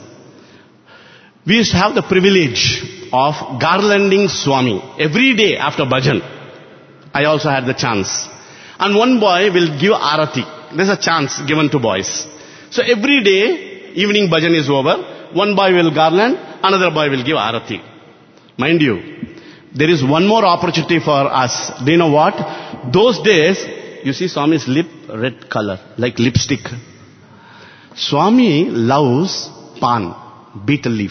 Speaker 3: we used to have the privilege of garlanding Swami every day after bhajan. I also had the chance. And one boy will give arati. There's a chance given to boys. So every day, evening bhajan is over, one boy will garland, another boy will give arati. Mind you, there is one more opportunity for us. Do you know what? Those days, you see Swami's lip, red color, like lipstick. Swami loves pan, betel leaf.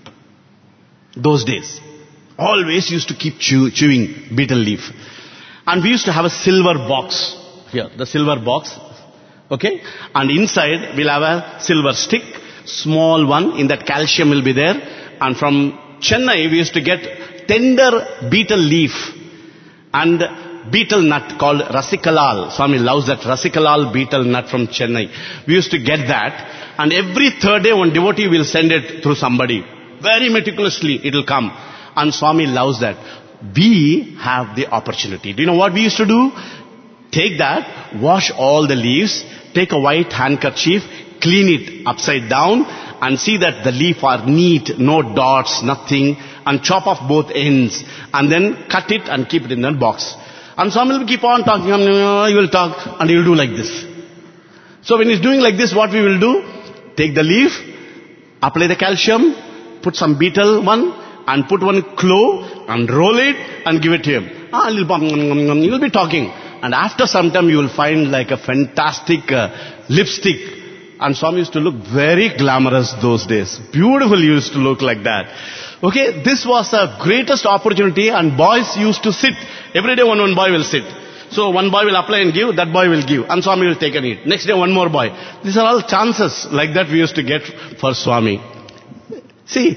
Speaker 3: Those days. Always used to keep chew, chewing betel leaf. And we used to have a silver box. Here, the silver box. Okay? And inside, we'll have a silver stick. Small one. In that calcium will be there. And from Chennai, we used to get tender betel leaf. And betel nut called Rasikalal. Swami loves that Rasikalal betel nut from Chennai. We used to get that. And every third day, one devotee will send it through somebody. Very meticulously, it will come. And Swami loves that. We have the opportunity. Do you know what we used to do? Take that, wash all the leaves, take a white handkerchief, clean it upside down, and see that the leaf are neat, no dots, nothing, and chop off both ends, and then cut it and keep it in that box. And Swami will keep on talking, he will talk, and he will do like this. So when he's doing like this, what we will do? Take the leaf, apply the calcium, put some betel one, and put one clove, and roll it, and give it to him. Ah, he will be talking. And after some time, you will find like a fantastic uh, lipstick. And Swami used to look very glamorous those days. Beautiful he used to look like that. Okay, this was the greatest opportunity, and boys used to sit. Every day one, one boy will sit. So one boy will apply and give, that boy will give. And Swami will take and eat. Next day one more boy. These are all chances like that we used to get for Swami. See,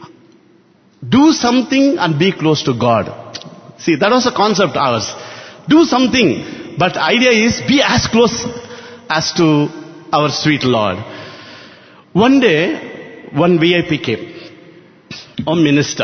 Speaker 3: do something and be close to God. See, that was the concept ours. Do something, but the idea is be as close as to our sweet Lord. One day, one V I P came, a minister.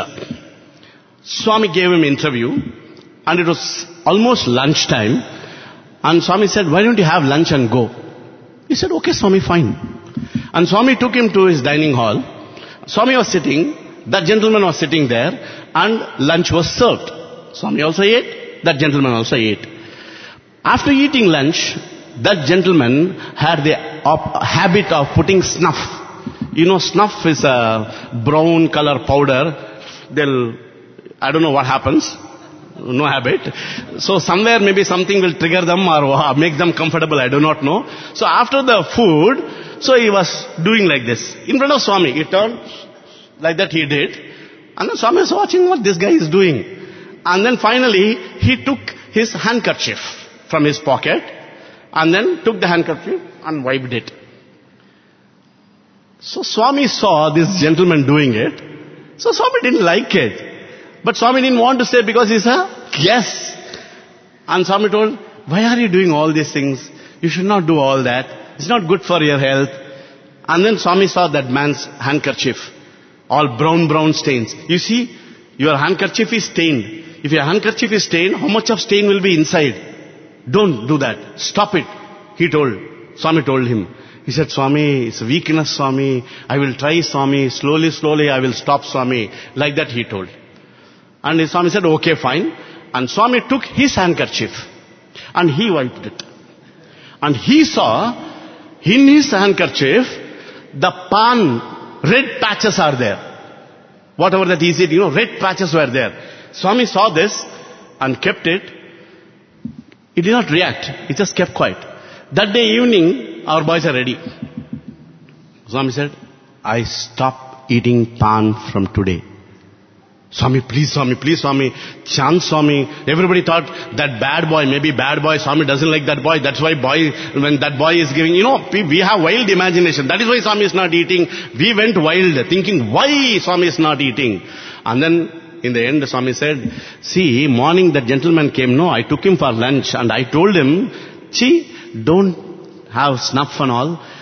Speaker 3: Swami gave him interview, and it was almost lunchtime. And Swami said, why don't you have lunch and go? He said, okay, Swami, fine. And Swami took him to his dining hall. Swami was sitting, that gentleman was sitting there, and lunch was served. Swami also ate, that gentleman also ate. After eating lunch, that gentleman had the op- habit of putting snuff. You know, snuff is a brown color powder. They'll, I don't know what happens. No habit. So somewhere maybe something will trigger them or make them comfortable. I do not know. So after the food, so he was doing like this. In front of Swami, he turned like that he did. And then Swami was watching what this guy is doing. And then finally, he took his handkerchief from his pocket and then took the handkerchief and wiped it. So Swami saw this gentleman doing it. So Swami didn't like it. But Swami didn't want to say because he's a yes. And Swami told, why are you doing all these things? You should not do all that. It's not good for your health. And then Swami saw that man's handkerchief. All brown, brown stains. You see, your handkerchief is stained. If your handkerchief is stained, how much of stain will be inside? Don't do that. Stop it. He told. Swami told him. He said, Swami, it's a weakness, Swami. I will try, Swami. Slowly, slowly, I will stop, Swami. Like that he told. And his Swami said, okay, fine. And Swami took his handkerchief and he wiped it. And he saw in his handkerchief, the pan, red patches are there. Whatever that he said, you know, red patches were there. Swami saw this and kept it. He did not react. He just kept quiet. That day evening, our boys are ready. Swami said, I stop eating pan from today. Swami, please, Swami, please, Swami. Chant, Swami. Everybody thought that bad boy, maybe bad boy, Swami doesn't like that boy. That's why boy, when that boy is giving, you know, we have wild imagination. That is why Swami is not eating. We went wild, thinking, why Swami is not eating? And then, in the end, Swami said, see, morning that gentleman came, no, I took him for lunch and I told him, see, don't have snuff and all.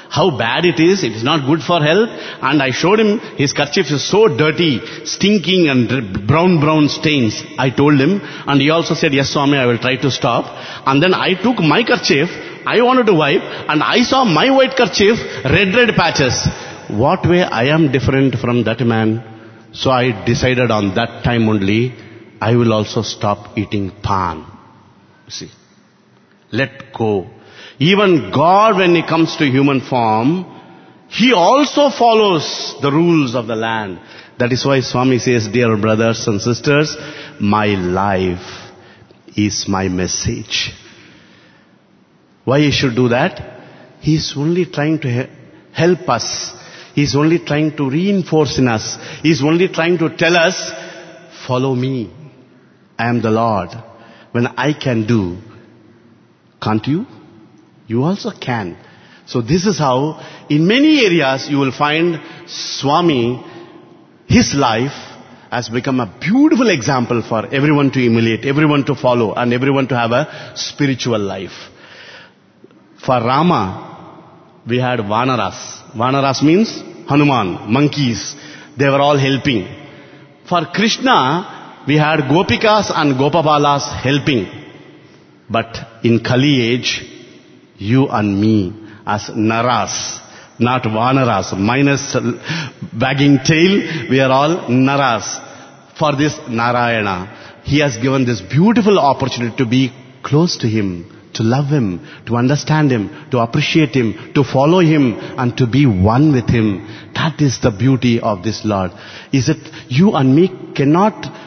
Speaker 3: how bad it is. It is not good for health. And I showed him his kerchief is so dirty, stinking and brown, brown stains. I told him, and he also said, yes, Swami, I will try to stop. And then I took my kerchief, I wanted to wipe, and I saw my white kerchief, red, red patches. What way I am different from that man? So I decided on that time only, I will also stop eating pan. See, let go. Even God, when He comes to human form, He also follows the rules of the land. That is why Swami says, dear brothers and sisters, my life is my message. Why He should do that? He is only trying to he- help us. He is only trying to reinforce in us. He is only trying to tell us, follow me. I am the Lord. When I can do, can't you? You also can. So this is how, in many areas, you will find Swami, his life has become a beautiful example for everyone to emulate, everyone to follow, and everyone to have a spiritual life. For Rama, we had Vanaras. Vanaras means Hanuman, monkeys. They were all helping. For Krishna, we had Gopikas and Gopabalas helping. But in Kali age, you and me as Naras, not Vanaras, minus wagging tail, we are all Naras. For this Narayana, He has given this beautiful opportunity to be close to Him, to love Him, to understand Him, to appreciate Him, to follow Him, and to be one with Him. That is the beauty of this Lord. Is it you and me cannot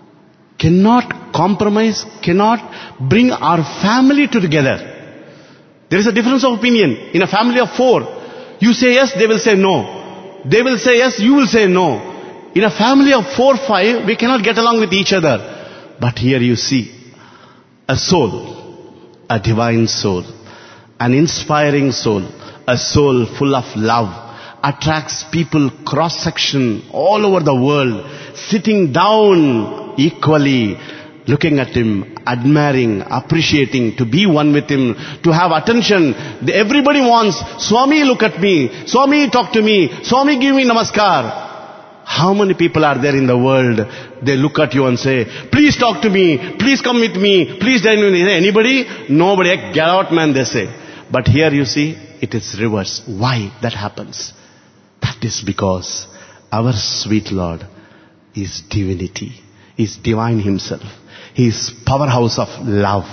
Speaker 3: cannot compromise, cannot bring our family together. There is a difference of opinion. In a family of four, you say yes, they will say no. They will say yes, you will say no. In a family of four, five, we cannot get along with each other. But here you see a soul, a divine soul, an inspiring soul, a soul full of love, attracts people cross-section all over the world, sitting down equally, looking at Him, admiring, appreciating, to be one with Him, to have attention. Everybody wants, Swami, look at me. Swami, talk to me. Swami, give me namaskar. How many people are there in the world? They look at you and say, please talk to me. Please come with me. Please dine with me. Anybody? Nobody. Get out, man, they say. But here you see, it is reverse. Why that happens? That is because our sweet Lord is divinity. He is divine Himself. He is powerhouse of love.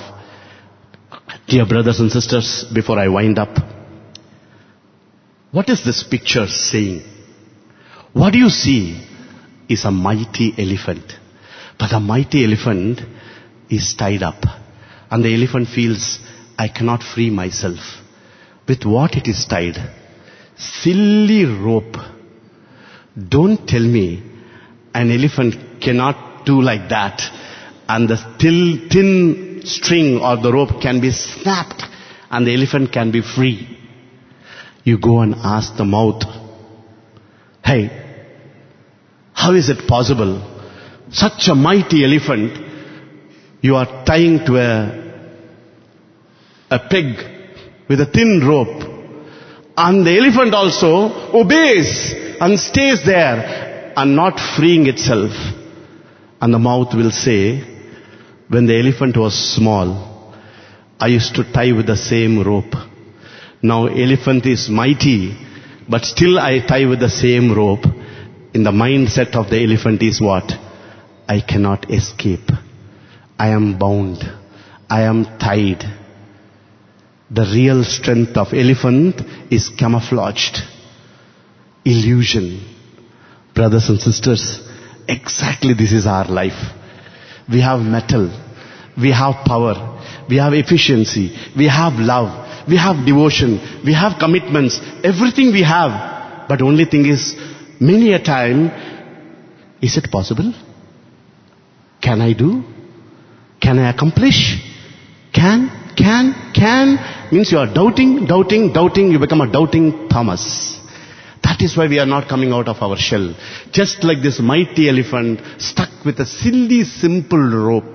Speaker 3: Dear brothers and sisters, before I wind up, what is this picture saying? What you see is a mighty elephant. But the mighty elephant is tied up. And the elephant feels, I cannot free myself. With what it is tied? Silly rope. Don't tell me an elephant cannot do like that, and the still thin string or the rope can be snapped and the elephant can be free. You go and ask the mouth, hey, how is it possible? Such a mighty elephant, you are tying to a, a peg with a thin rope, and the elephant also obeys and stays there and not freeing itself. And the mouth will say, when the elephant was small, I used to tie with the same rope. Now elephant is mighty, but still I tie with the same rope. In the mindset of the elephant is what? I cannot escape. I am bound. I am tied. The real strength of elephant is camouflaged. Illusion. Brothers and sisters, exactly this is our life. We have metal. We have power. We have efficiency. We have love. We have devotion. We have commitments. Everything we have. But only thing is, many a time, is it possible? Can I do? Can I accomplish? Can? Can? Can? Means you are doubting, doubting, doubting. You become a doubting Thomas. That is why we are not coming out of our shell. Just like this mighty elephant stuck with a silly, simple rope.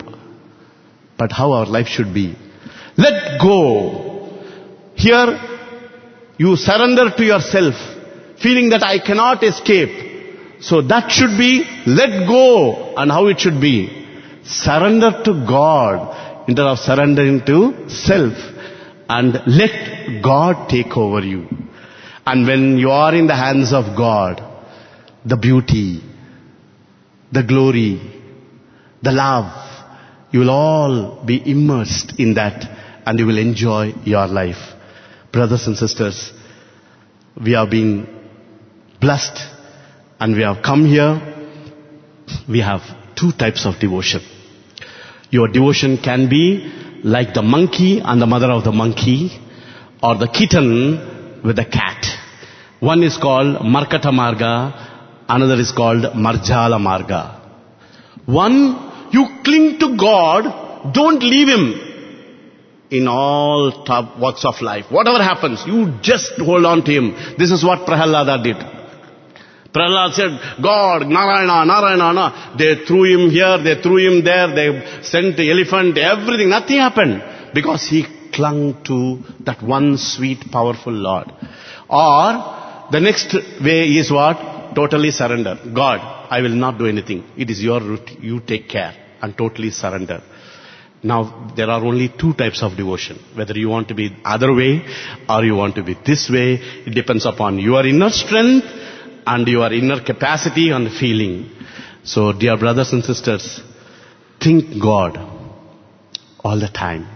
Speaker 3: But how our life should be. Let go. Here, You surrender to yourself, feeling that I cannot escape. So that should be let go, and how it should be. Surrender to God instead of surrendering to self, and let God take over you. And when you are in the hands of God, the beauty, the glory, the love, you will all be immersed in that, and you will enjoy your life. Brothers and sisters, we have been blessed, and we have come here. We have two types of devotion. Your devotion can be like the monkey and the mother of the monkey, or the kitten with the cat. One is called Markata Marga, another is called Marjala Marga. One, you cling to God, don't leave Him in all top walks of life. Whatever happens, you just hold on to Him. This is what Prahalada did. Prahlad said, God, Narayana, Narayana, Narayana. They threw him here, they threw him there, they sent the elephant, everything. Nothing happened. Because he clung to that one sweet, powerful Lord. Or, the next way is what? Totally surrender. God, I will not do anything. It is your route. You take care. And totally surrender. Now, there are only two types of devotion. Whether you want to be other way, or you want to be this way, it depends upon your inner strength, and your inner capacity and feeling. So, dear brothers and sisters, think God all the time.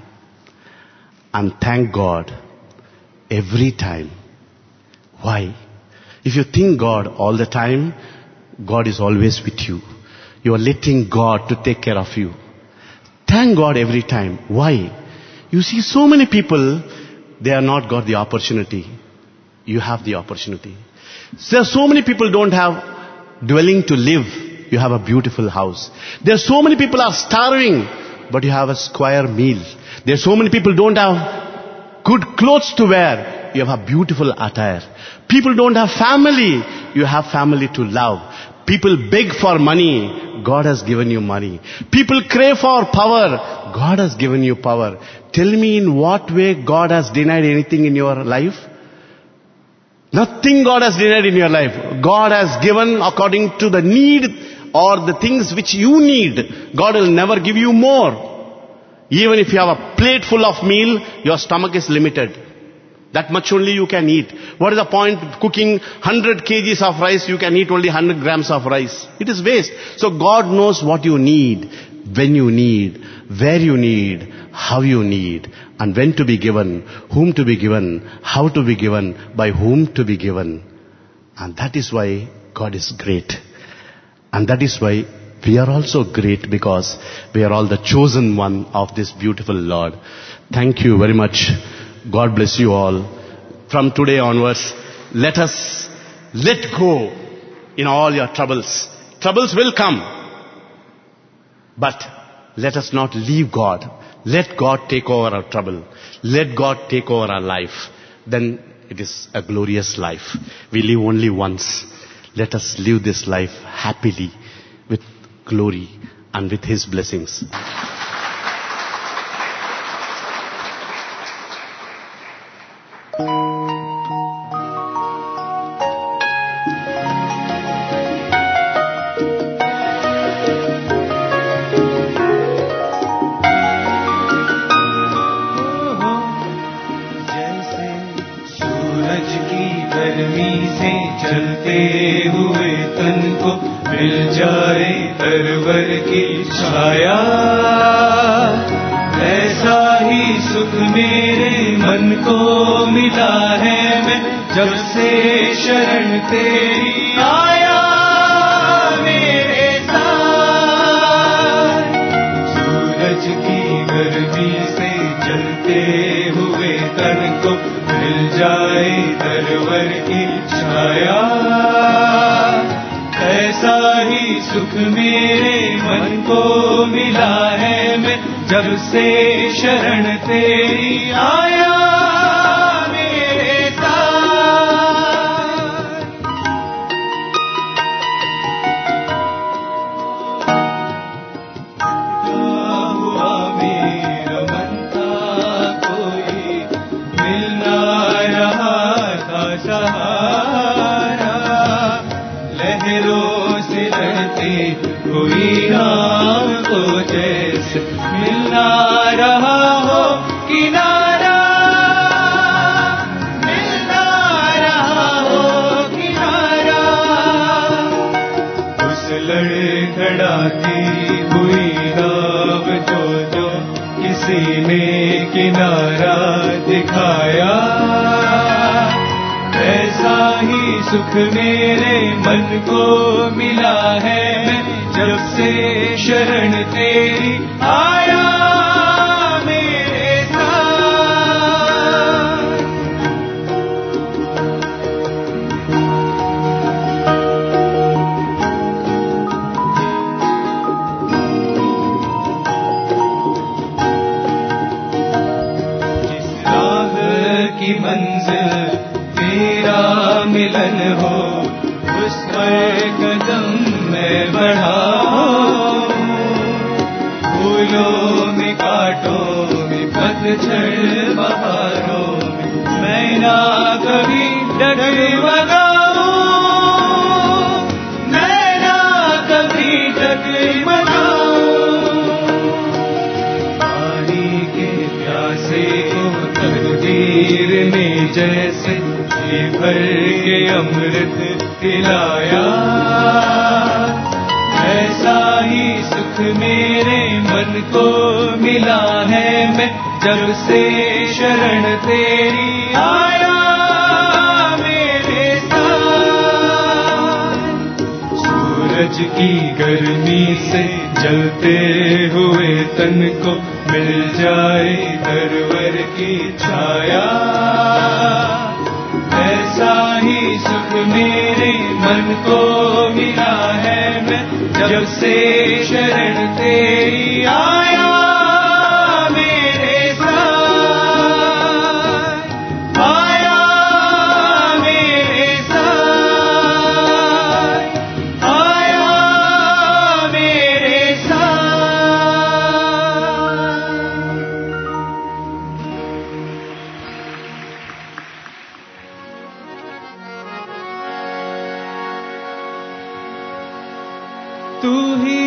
Speaker 3: And thank God every time. Why? If you think God all the time, God is always with you. You are letting God to take care of you. Thank God every time. Why? You see, so many people, they have not got the opportunity. You have the opportunity. There are so many people don't have dwelling to live. You have a beautiful house. There are so many people are starving, but you have a square meal. There are so many people don't have good clothes to wear. You have a beautiful attire. People don't have family. You have family to love. People beg for money. God has given you money. People crave for power. God has given you power. Tell me, in what way God has denied anything in your life? Nothing God has denied in your life. God has given according to the need or the things which you need. God will never give you more. Even if you have a plate full of meal, your stomach is limited. That much only you can eat. What is the point of cooking one hundred kilograms of rice? You can eat only one hundred grams of rice. It is waste. So God knows what you need, when you need, where you need, how you need, and when to be given, whom to be given, how to be given, by whom to be given. And that is why God is great. And that is why we are also great, because we are all the chosen one of this beautiful Lord. Thank you very much. God bless you all. From today onwards, let us let go in all your troubles. Troubles will come. But let us not leave God. Let God take over our trouble. Let God take over our life. Then it is a glorious life. We live only once. Let us live this life happily, with glory and with His blessings.
Speaker 4: मिलना यहाँ किसी ने किनारा दिखाया, ऐसा ही सुख मेरे मन को मिला है, मैं जब से शरण तेरी आया मेरे साथ। जिस राह की मंजिल तेरा मिलन हो, उस पर कदम मैं बढ़ाऊं। फूलों में कांटों में पतझड़ बहारों में मैं ना कभी डगमगाऊं, मैं ना कभी डगमगाऊं। पानी के प्यासे को तकदीर ने जैसे जी भर के अमृत पिलाया, ऐसा ही सुख मेरे मन को मिला है, मैं जब से शरण तेरी आया मेरे साथ। सूरज की गर्मी से जलते हुए तन को मिल जाए तरवर की छाया, ऐसा ही सुख मेरे मन को मिला है, मैं जब से शरण तेरी आया मेरे साथ, आया मेरे साथ, आया मेरे साथ। तू ही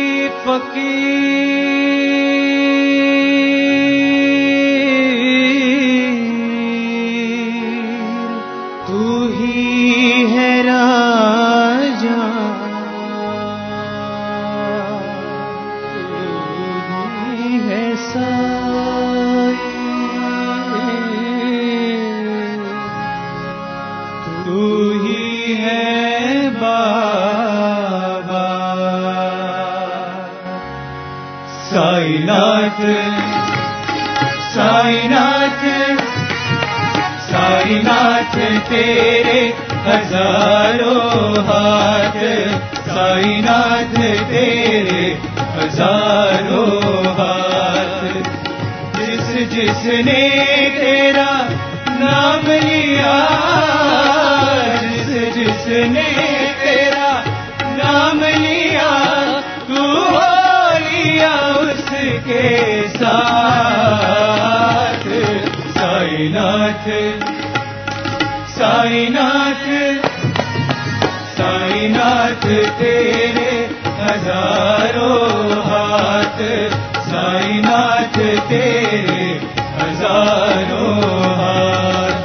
Speaker 4: फकीर, तू ही है राजा, तू ही है साईं, तू ही है बाबा। साईनाथ साईनाथ साईनाथ तेरे हजारों हाथ, साईनाथ तेरे हजारों हाथ। जिस जिसने तेरा नाम लिया, जिस जिसने तेरा नाम लिया, तू हो लिया उसके साथ। साईनाथ साईनाथ साईनाथ तेरे हजारों हाथ, साईनाथ तेरे हजारों हाथ।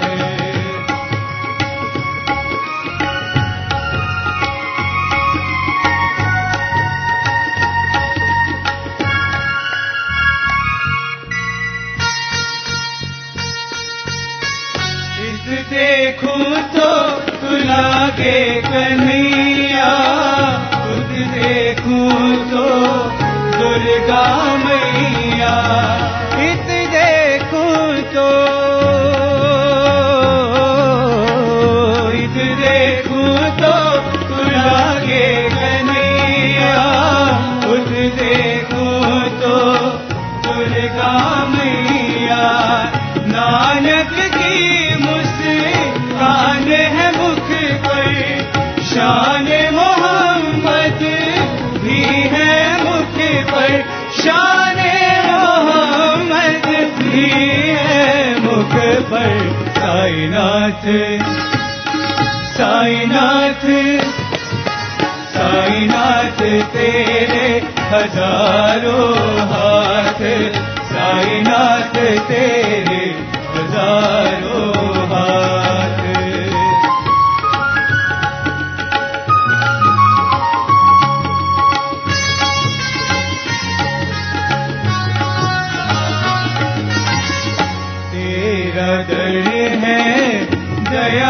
Speaker 4: देखूं तो तू लागे कन्हैया, खुद देखूं तो दुर्गा मैया। इत देखूं तो इत देखूं तो तू लागे कन्हैया, खुद देखूं तो दुर्गा मैया। नानक की मुस्कान है मुख पर, शान मोहम्मद भी है मुख पर, शान मोहम्मद भी है मुख पर। साईनाथ साईनाथ साईनाथ तेरे हजारों हाथ, साईनाथ तेरे हजारों हाथ।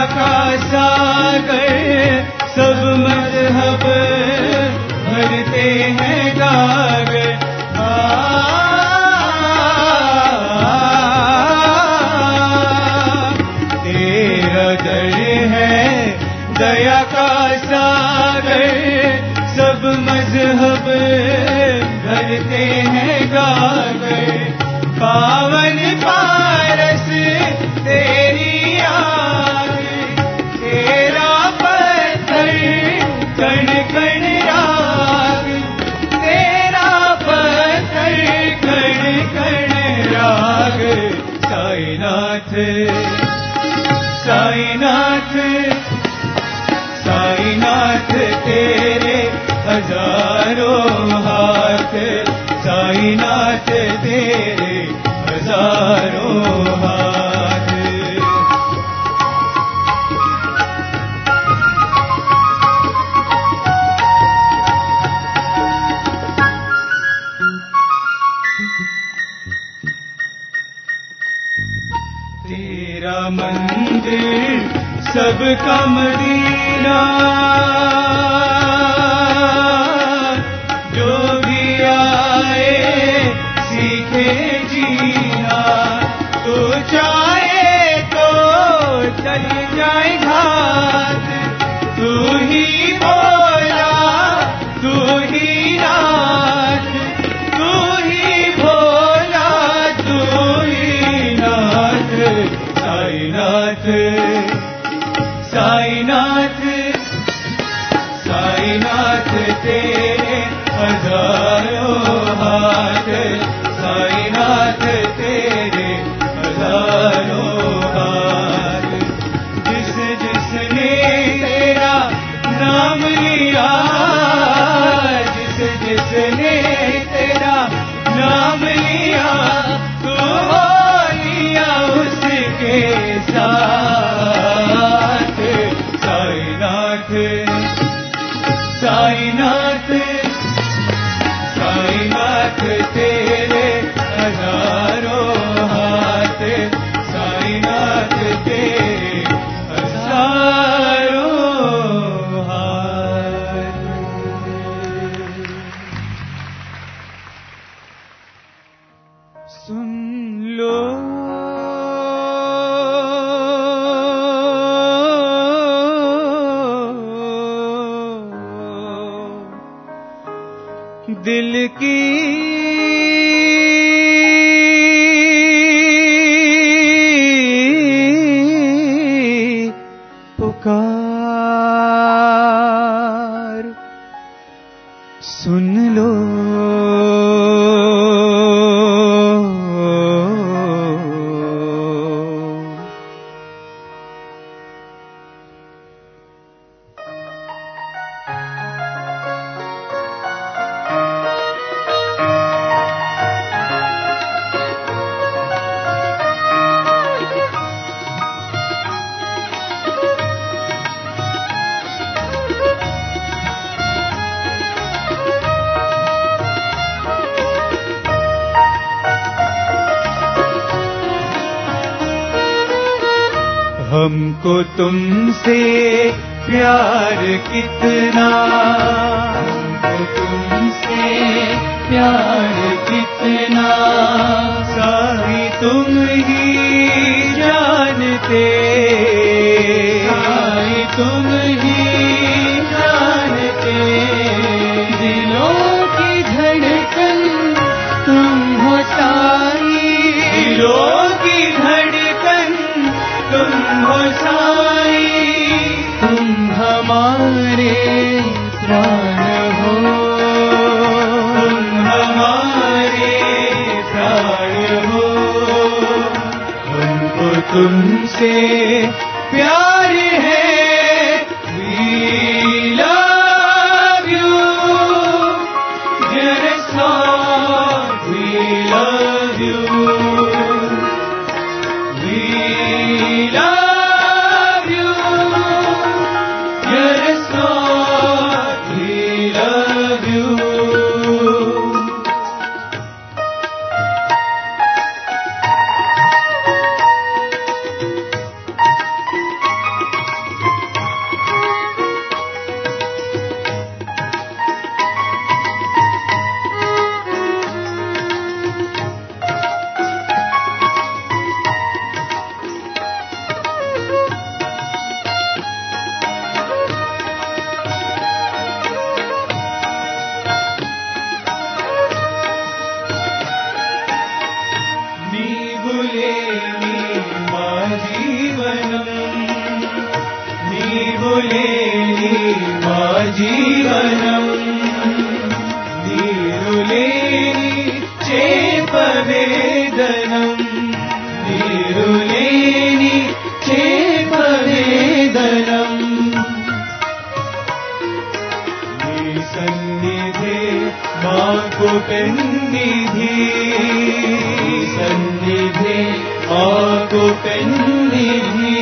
Speaker 4: का सागर सब मजहब भरते हैं गागर। तेरा दर है दया का सागर सब मजहब भरते हैं गागर। पावन पारस तेरी आग तेरा पत्थर कण कण राग तेरा पत्थर कण कण राग। साईनाथ साईनाथ साईनाथ तेरे हजारों हाथ साईनाथ तेरे हजारों हाथ। तेरा मंदिर सबका मदीना जो भी आए सीखे जीना। तू चाहे तो चल जाए घाट तू ही भोला तू ही नाथ तू ही भोला तू ही नाथ। साईनाथ साईनाथ साईनाथ तेरे हजारों हाथ साईनाथ तेरे हजारों हाथ। जिस जिसने तेरा नाम लिया जिस जिसने तेरा नाम लिया तू हो लिया उसके साथ। साईनाथ साईनाथ साईनाथ तेरे हजारों हाथ साईनाथ तेरे हजारों हाथ। सुन लो दिल की पुकार सुन लो। हमको तुमसे प्यार कितना हमको तुमसे प्यार कितना साही तुम ही जानते साही तुम ही जानते। दिलों की धड़कन तुम हो साई दिलों की धड़कन तुम हो साई। तुम हमारे प्राण हो तुम हमारे प्राण हो। हमको तुमसे प्यार है we love you dearest Lord we love you we love you dearest Lord we love you। మరులేని చేపవేదనం నీ సన్నిధి మాకు పెన్నిధి సన్నిధి మాకు పెన్నిధి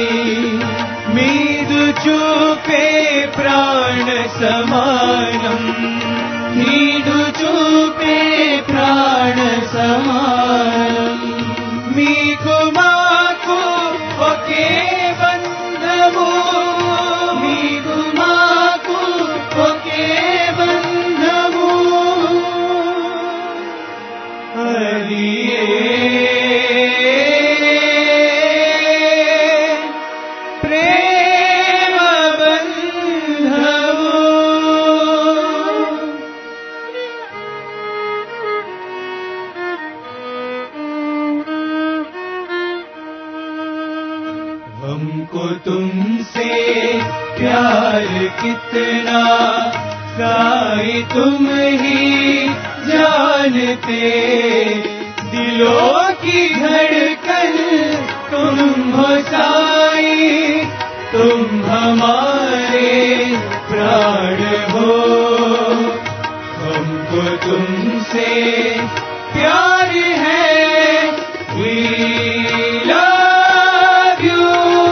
Speaker 4: మీదు చూపే ప్రాణ సమానం నీడు చూపే ప్రాణ సమానం మీకు మాకు ఒకే బంధము మీకు మాకు ఒకే బంధము అది ప్రేమ బంధము हमको तुमसे प्यार कितना साई तुम ही जानते दिलों की धड़कन तुम हो साई तुम हमारे प्राण हो हमको तुमसे प्यार है We love you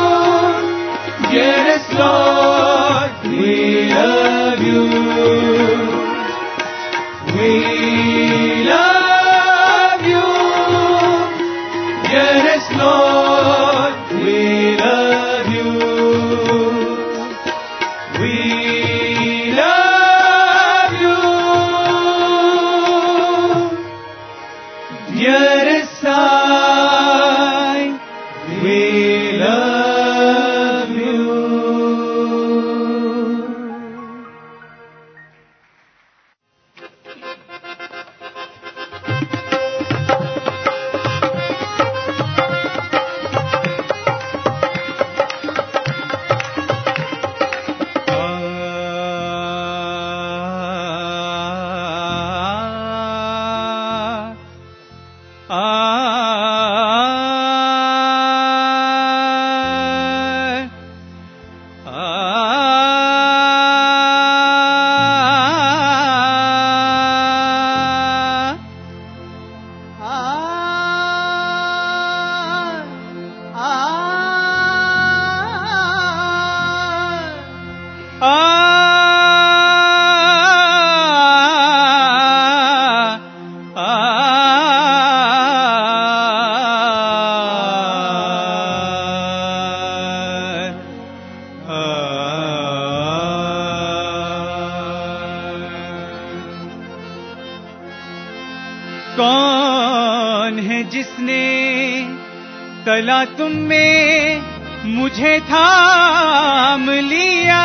Speaker 4: Yes Lord we love you We love you Yes Lord we love you We love you Yes I we love you कौन है जिसने तला तुम में मुझे थाम लिया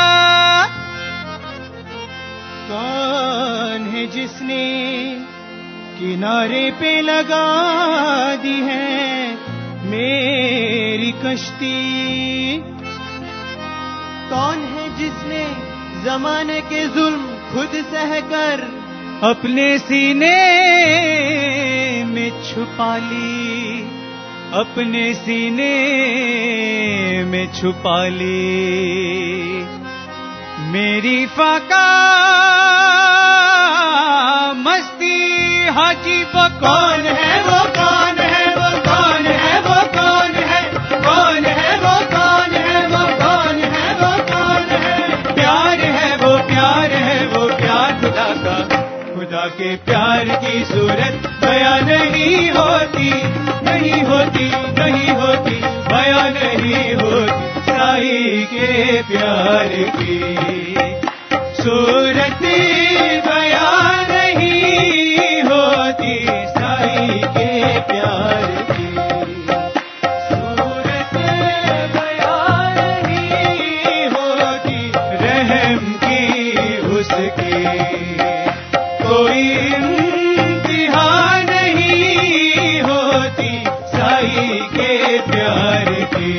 Speaker 4: कौन है जिसने किनारे पे लगा दी है मेरी कश्ती कौन है जिसने जमाने के जुल्म खुद सहकर अपने सीने में छुपा ली अपने सीने में छुपा ली मेरी फाका मस्ती हाजी वो कौन है वो कौन है वो कौन है वो कौन है कौन है वो कौन है वो कौन है वो कौन है प्यार है वो प्यार है वो प्यार खुदा का खुदा के प्यार की सूरत बयां नहीं होती नहीं होती नहीं होती बयां नहीं होती साई के प्यार की सूरत बयां नहीं होती साई के प्यार की सूरत बयां नहीं होती रहम की उसकी कोई इम्तिहान नहीं होती साई के प्यार की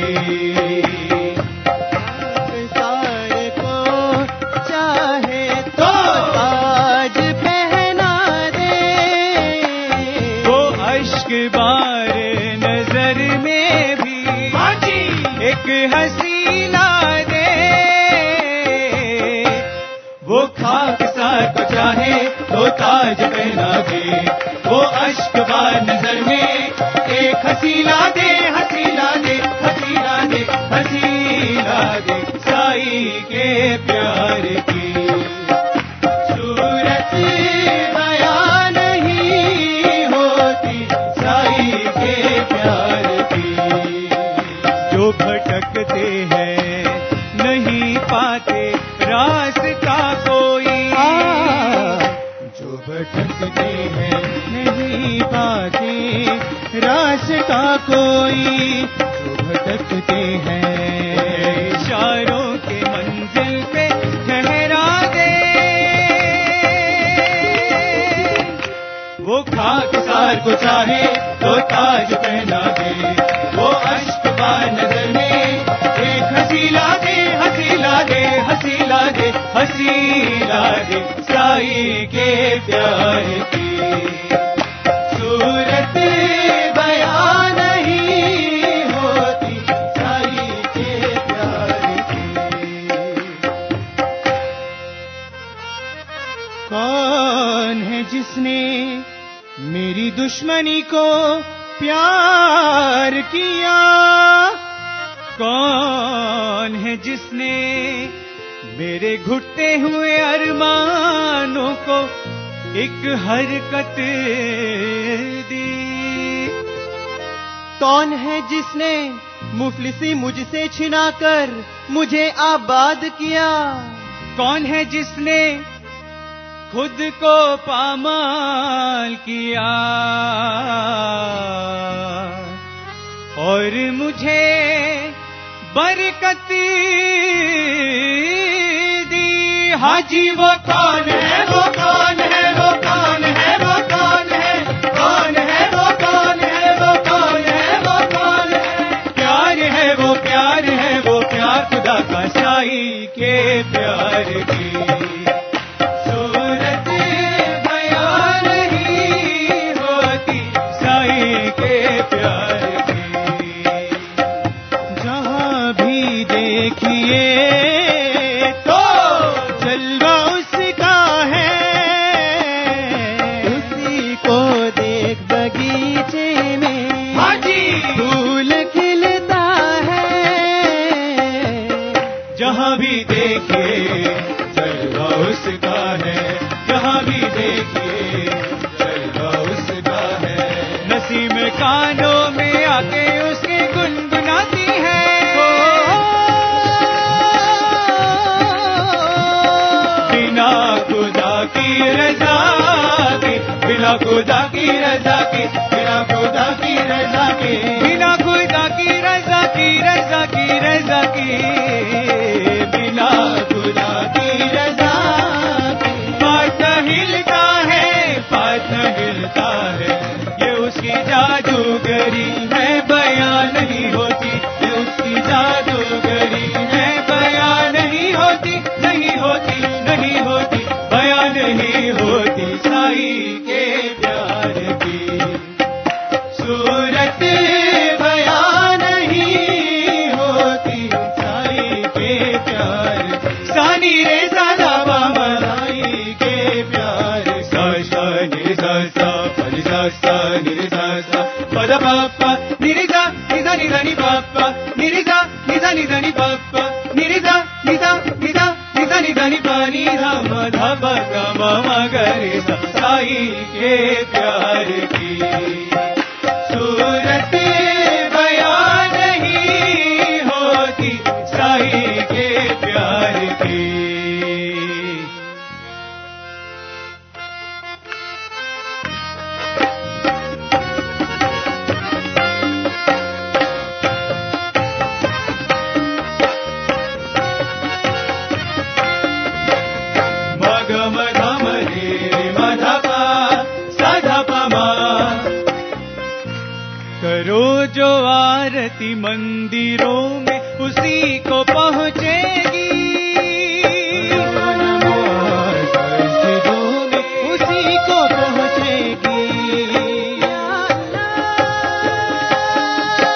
Speaker 4: सारे को चाहे तो ताज पहना दे वो अश्क बारे नजर नजर में भी हाँ जी एक हंसी ला दे। वो खाक सार को चाहे तो ताज पहना दे, वो अश्क बार नजर में एक हंसी ला दे, हंसी ला दे, हंसी ला दे, हंसी ला दे। साई के प्यार की सूरत बयां नहीं होती, साई के प्यार की। जो भटकते हैं नहीं पाते रास्ता कोई, जो भटकते हैं नहीं पाते रास्ता कोई, जो भटकते हैं इशारों के मंजिल पे ठहरा दे। वो खाक सार को चाहे तो ताज पहना दे, वो अश्क बार नजर में एक हंसी ला दे, हंसी ला दे, हंसी ला दे, हंसी ला दे। साई के प्यार की सूरत बयां नहीं होती, साई के प्यार की। कौन है जिसने मेरी दुश्मनी को प्यार किया, कौन है जिसने मेरे घुटते हुए अरमानों को एक हरकत दी।
Speaker 5: कौन है जिसने मुफलिसी मुझसे छिनाकर मुझे आबाद किया,
Speaker 4: कौन है जिसने खुद को पामाल किया और मुझे बरकत दी। हाजी वो कौन है, वो कौन है, वो कौन है, वो कौन है, कौन है वो कौन है, वो कौन है, वो कौन है। प्यार है वो, प्यार है वो, प्यार खुदा का, साई के प्यार की सूरत बयां नहीं होती, साई के प्यार की। जहां भी देखिए तो जलवा उसका है,
Speaker 5: उसी को देख बगीचे में
Speaker 4: हाजी
Speaker 5: फूल खिलता है।
Speaker 4: जहां भी देखिए जलवा उसका है, जहां भी देखिए जलवा उसका है। नसीम कानों में आके उसके गुनगुनाती है, बिना खुदा की रजा के, बिना खुदा की रजा के, बिना खुदा की रजा के, बिना खुदा की रजा की, रजा की, रजा की, बिना खुदा की रजा की। पात हिलता है, पात हिलता है, ये उसकी जादूगरी है, बयां नहीं होती, ये उसकी जादूगरी है, बयां नहीं होती, नहीं होती, नहीं होती, बयां नहीं होती। साई के प्यार की सूरत बयां नहीं होती, साई के प्यार। सानी रे सादा बाई के प्यार, सा सा नि सा सा पनि सा सा नि सा सा पद पापा निरिजा निजा निजा नि पापा निरिजा निजा निजा नि पापा निरिजा निजा निजा निजा निजा नि पानी धाम धाम धाम मगरे सा। साई के प्यार की सूरत बयां नहीं होती, साई के प्यार की। मग मधम रे मधपा सधपमा, करो जो आरती मंदिरों में उसी को पहुँचेगी,
Speaker 5: उसी को पहुँचेगी।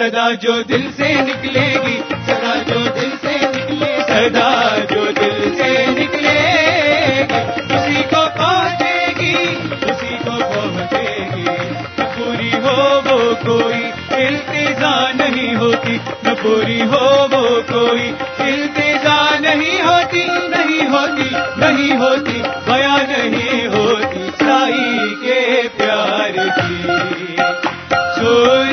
Speaker 4: सदा जो दिल से निकलेगी, सदा जो दिल से निकले, सदा जो दिल से निकलेगी, उसी को पहुंचेगी, उसी को पहुंचेगी। न पूरी हो वो कोई इल्तिजा नहीं होती, न पूरी हो वो कोई इल्तिजा नहीं होती, नहीं होती, नहीं होती, बया नहीं होती साईं के प्यार की।